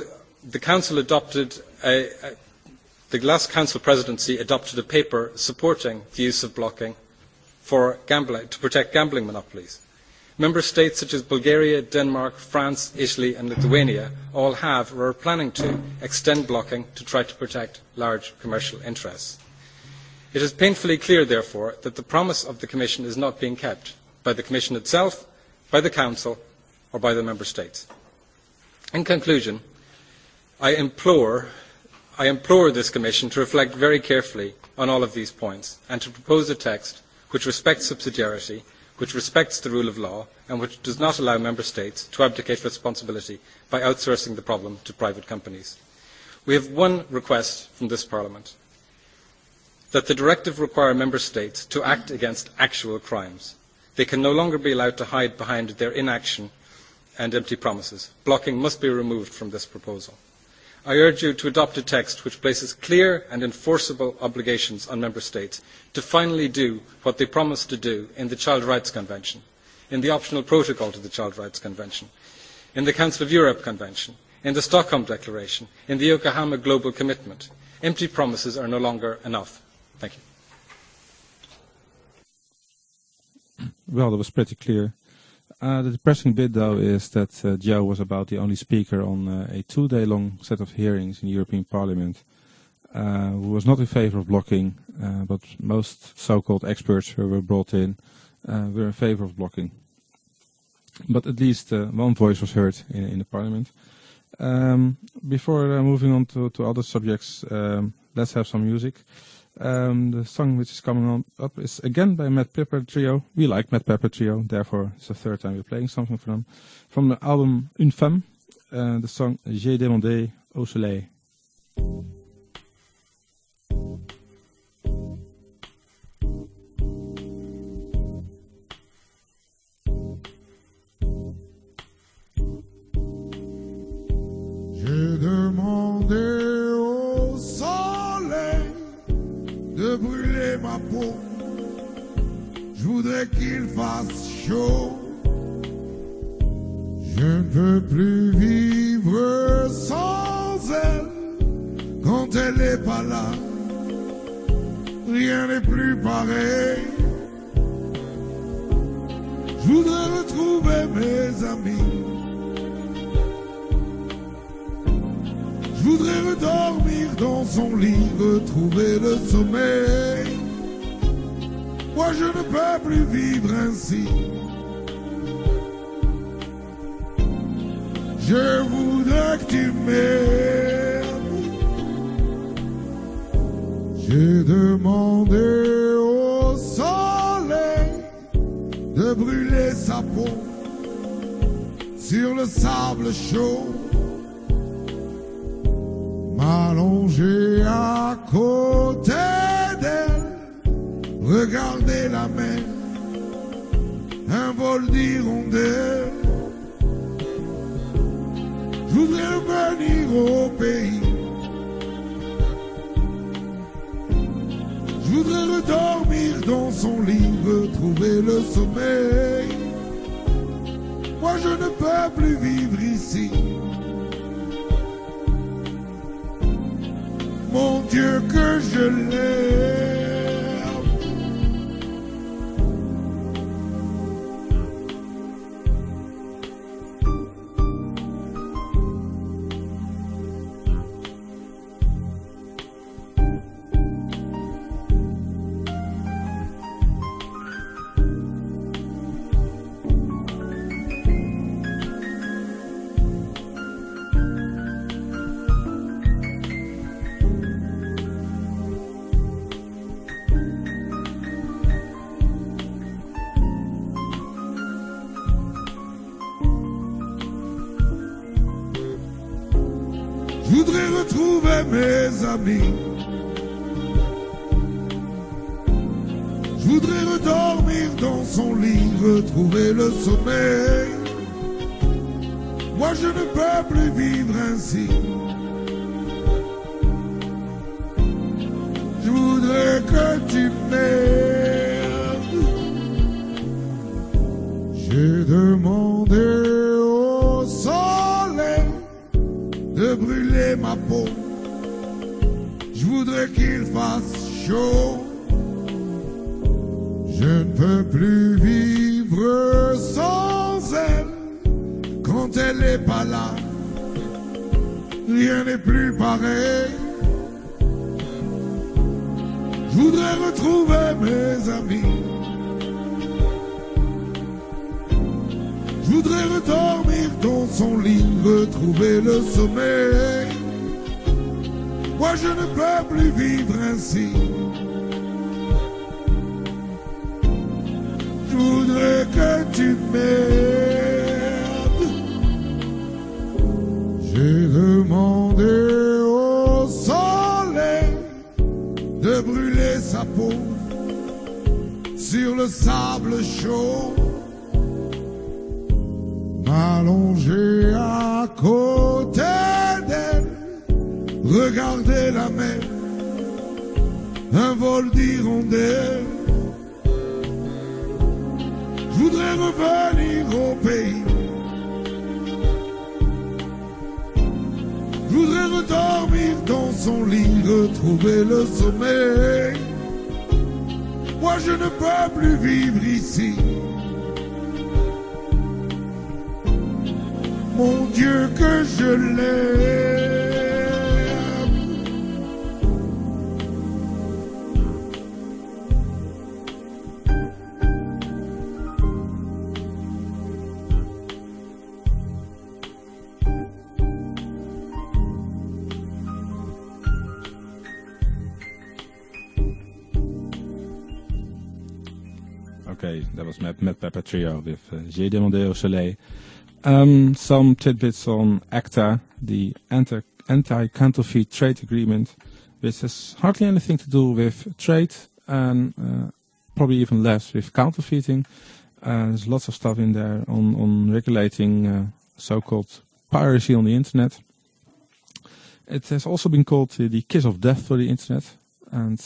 last Council presidency adopted a paper supporting the use of blocking to protect gambling monopolies. Member States such as Bulgaria, Denmark, France, Italy and Lithuania all have or are planning to extend blocking to try to protect large commercial interests. It is painfully clear, therefore, that the promise of the Commission is not being kept by the Commission itself, by the Council or by the Member States. In conclusion, I implore this Commission to reflect very carefully on all of these points and to propose a text which respects subsidiarity, which respects the rule of law and which does not allow Member States to abdicate responsibility by outsourcing the problem to private companies. We have one request from this Parliament, that the directive require Member States to act against actual crimes. They can no longer be allowed to hide behind their inaction and empty promises. Blocking must be removed from this proposal. I urge you to adopt a text which places clear and enforceable obligations on Member States to finally do what they promised to do in the Child Rights Convention, in the optional protocol to the Child Rights Convention, in the Council of Europe Convention, in the Stockholm Declaration, in the Yokohama Global Commitment. Empty promises are no longer enough. Thank you.
Well, that was pretty clear. The depressing bit, though, is that Joe was about the only speaker on a 2-day-long set of hearings in the European Parliament who was not in favor of blocking, but most so-called experts who were brought in were in favor of blocking. But at least one voice was heard in the Parliament. Before moving on to other subjects, let's have some music. The song which is coming up is again by Matt Pepper Trio. We like Matt Pepper Trio, therefore it's the 3rd time we're playing something for them. From the album Une Femme, the song J'ai demandé au soleil.
J'ai demandé au soleil de brûler ma peau. Je voudrais qu'il fasse chaud. Je ne peux plus vivre sans elle. Quand elle n'est pas là, rien n'est plus pareil. Je voudrais retrouver mes amis. Je voudrais redormir dans son lit retrouver le sommeil. Moi je ne peux plus vivre ainsi. Je voudrais que tu m'aimes. J'ai demandé au soleil de brûler sa peau sur le sable chaud. M'allonger à côté d'elle, regarder la mer, un vol d'hirondelles. Je voudrais revenir au pays. Je voudrais redormir dans son lit, retrouver le sommeil. Moi je ne peux plus vivre ici. Mon Dieu que je l'aime. Je voudrais retrouver mes amis. Je voudrais redormir dans son lit, retrouver le sommeil. Moi je ne peux plus vivre ainsi. Je voudrais que tu m'aimes. J'ai demandé au soleil de brûler ma peau. Je voudrais qu'il fasse chaud. Je ne peux plus vivre sans elle. Quand elle n'est pas là, rien n'est plus pareil. Je voudrais retrouver mes amis. Je voudrais redormir dans son lit, retrouver le sommeil. Moi je ne peux plus vivre ainsi. Je voudrais que tu m'aimes. J'ai demandé au soleil de brûler sa peau sur le sable chaud. M'allonger à côté d'elle, regarder la mer, un vol d'hirondelles. Je voudrais revenir au pays. Je voudrais redormir dans son lit, retrouver le sommeil. Moi je ne peux plus vivre ici. Mon Dieu que je l'aime.
Okay, that was Mad Pepper Trio with J'ai demandé au soleil. Some tidbits on ACTA, the Anti-Counterfeit Trade Agreement, which has hardly anything to do with trade and probably even less with counterfeiting. There's lots of stuff in there on regulating so-called piracy on the internet. It has also been called the kiss of death for the internet, and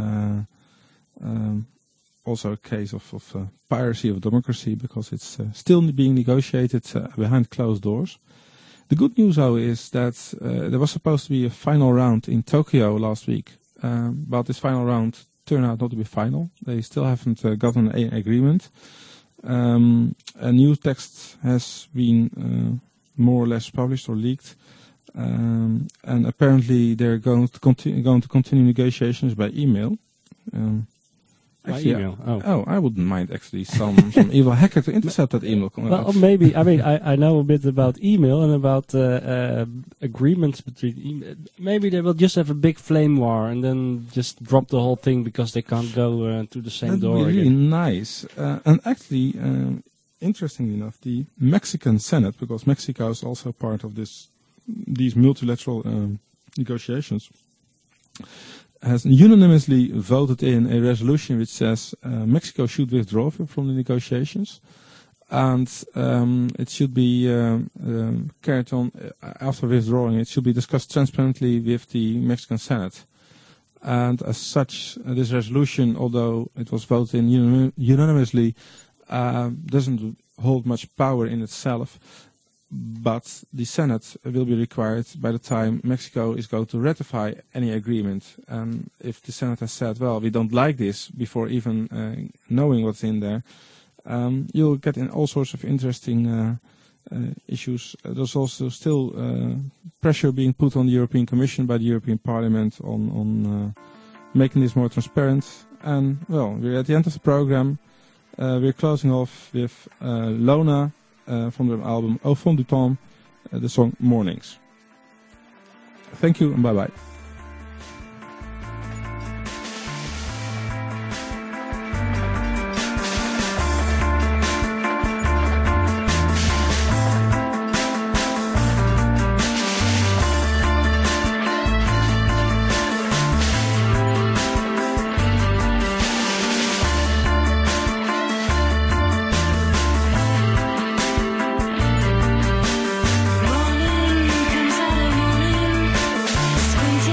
also a case of piracy of democracy, because it's still being negotiated behind closed doors. The good news, though, is that there was supposed to be a final round in Tokyo last week, but this final round turned out not to be final. They still haven't gotten an agreement. A new text has been more or less published or leaked, And apparently they're going to continue negotiations by email.
By email.
I wouldn't mind actually some evil hacker to intercept that email.
Well, maybe. I mean, I know a bit about email and about agreements between email. Maybe they will just have a big flame war and then just drop the whole thing because they can't go to the same door
That'd be really
again.
nice. And actually, interestingly enough, the Mexican Senate, because Mexico is also part of these multilateral negotiations, has unanimously voted in a resolution which says Mexico should withdraw from the negotiations, and it should be carried on after withdrawing. It should be discussed transparently with the Mexican Senate. And as such, this resolution, although it was voted in unanimously, doesn't hold much power in itself. But the Senate will be required by the time Mexico is going to ratify any agreement. And if the Senate has said, well, we don't like this before even knowing what's in there, you'll get in all sorts of interesting issues. There's also still pressure being put on the European Commission by the European Parliament on making this more transparent. And, well, we're at the end of the program. We're closing off with Lona. From the album Au Fond du Temps, the song Mornings. Thank you and bye-bye.
Morning comes out of morning, squinting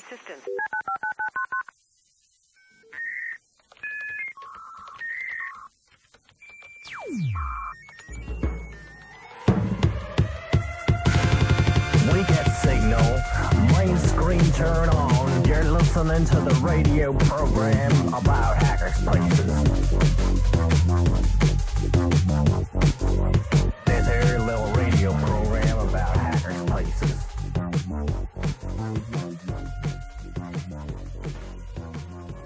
assistance.
We get signal, main screen turn on. You're listening to the radio program about hackers' places.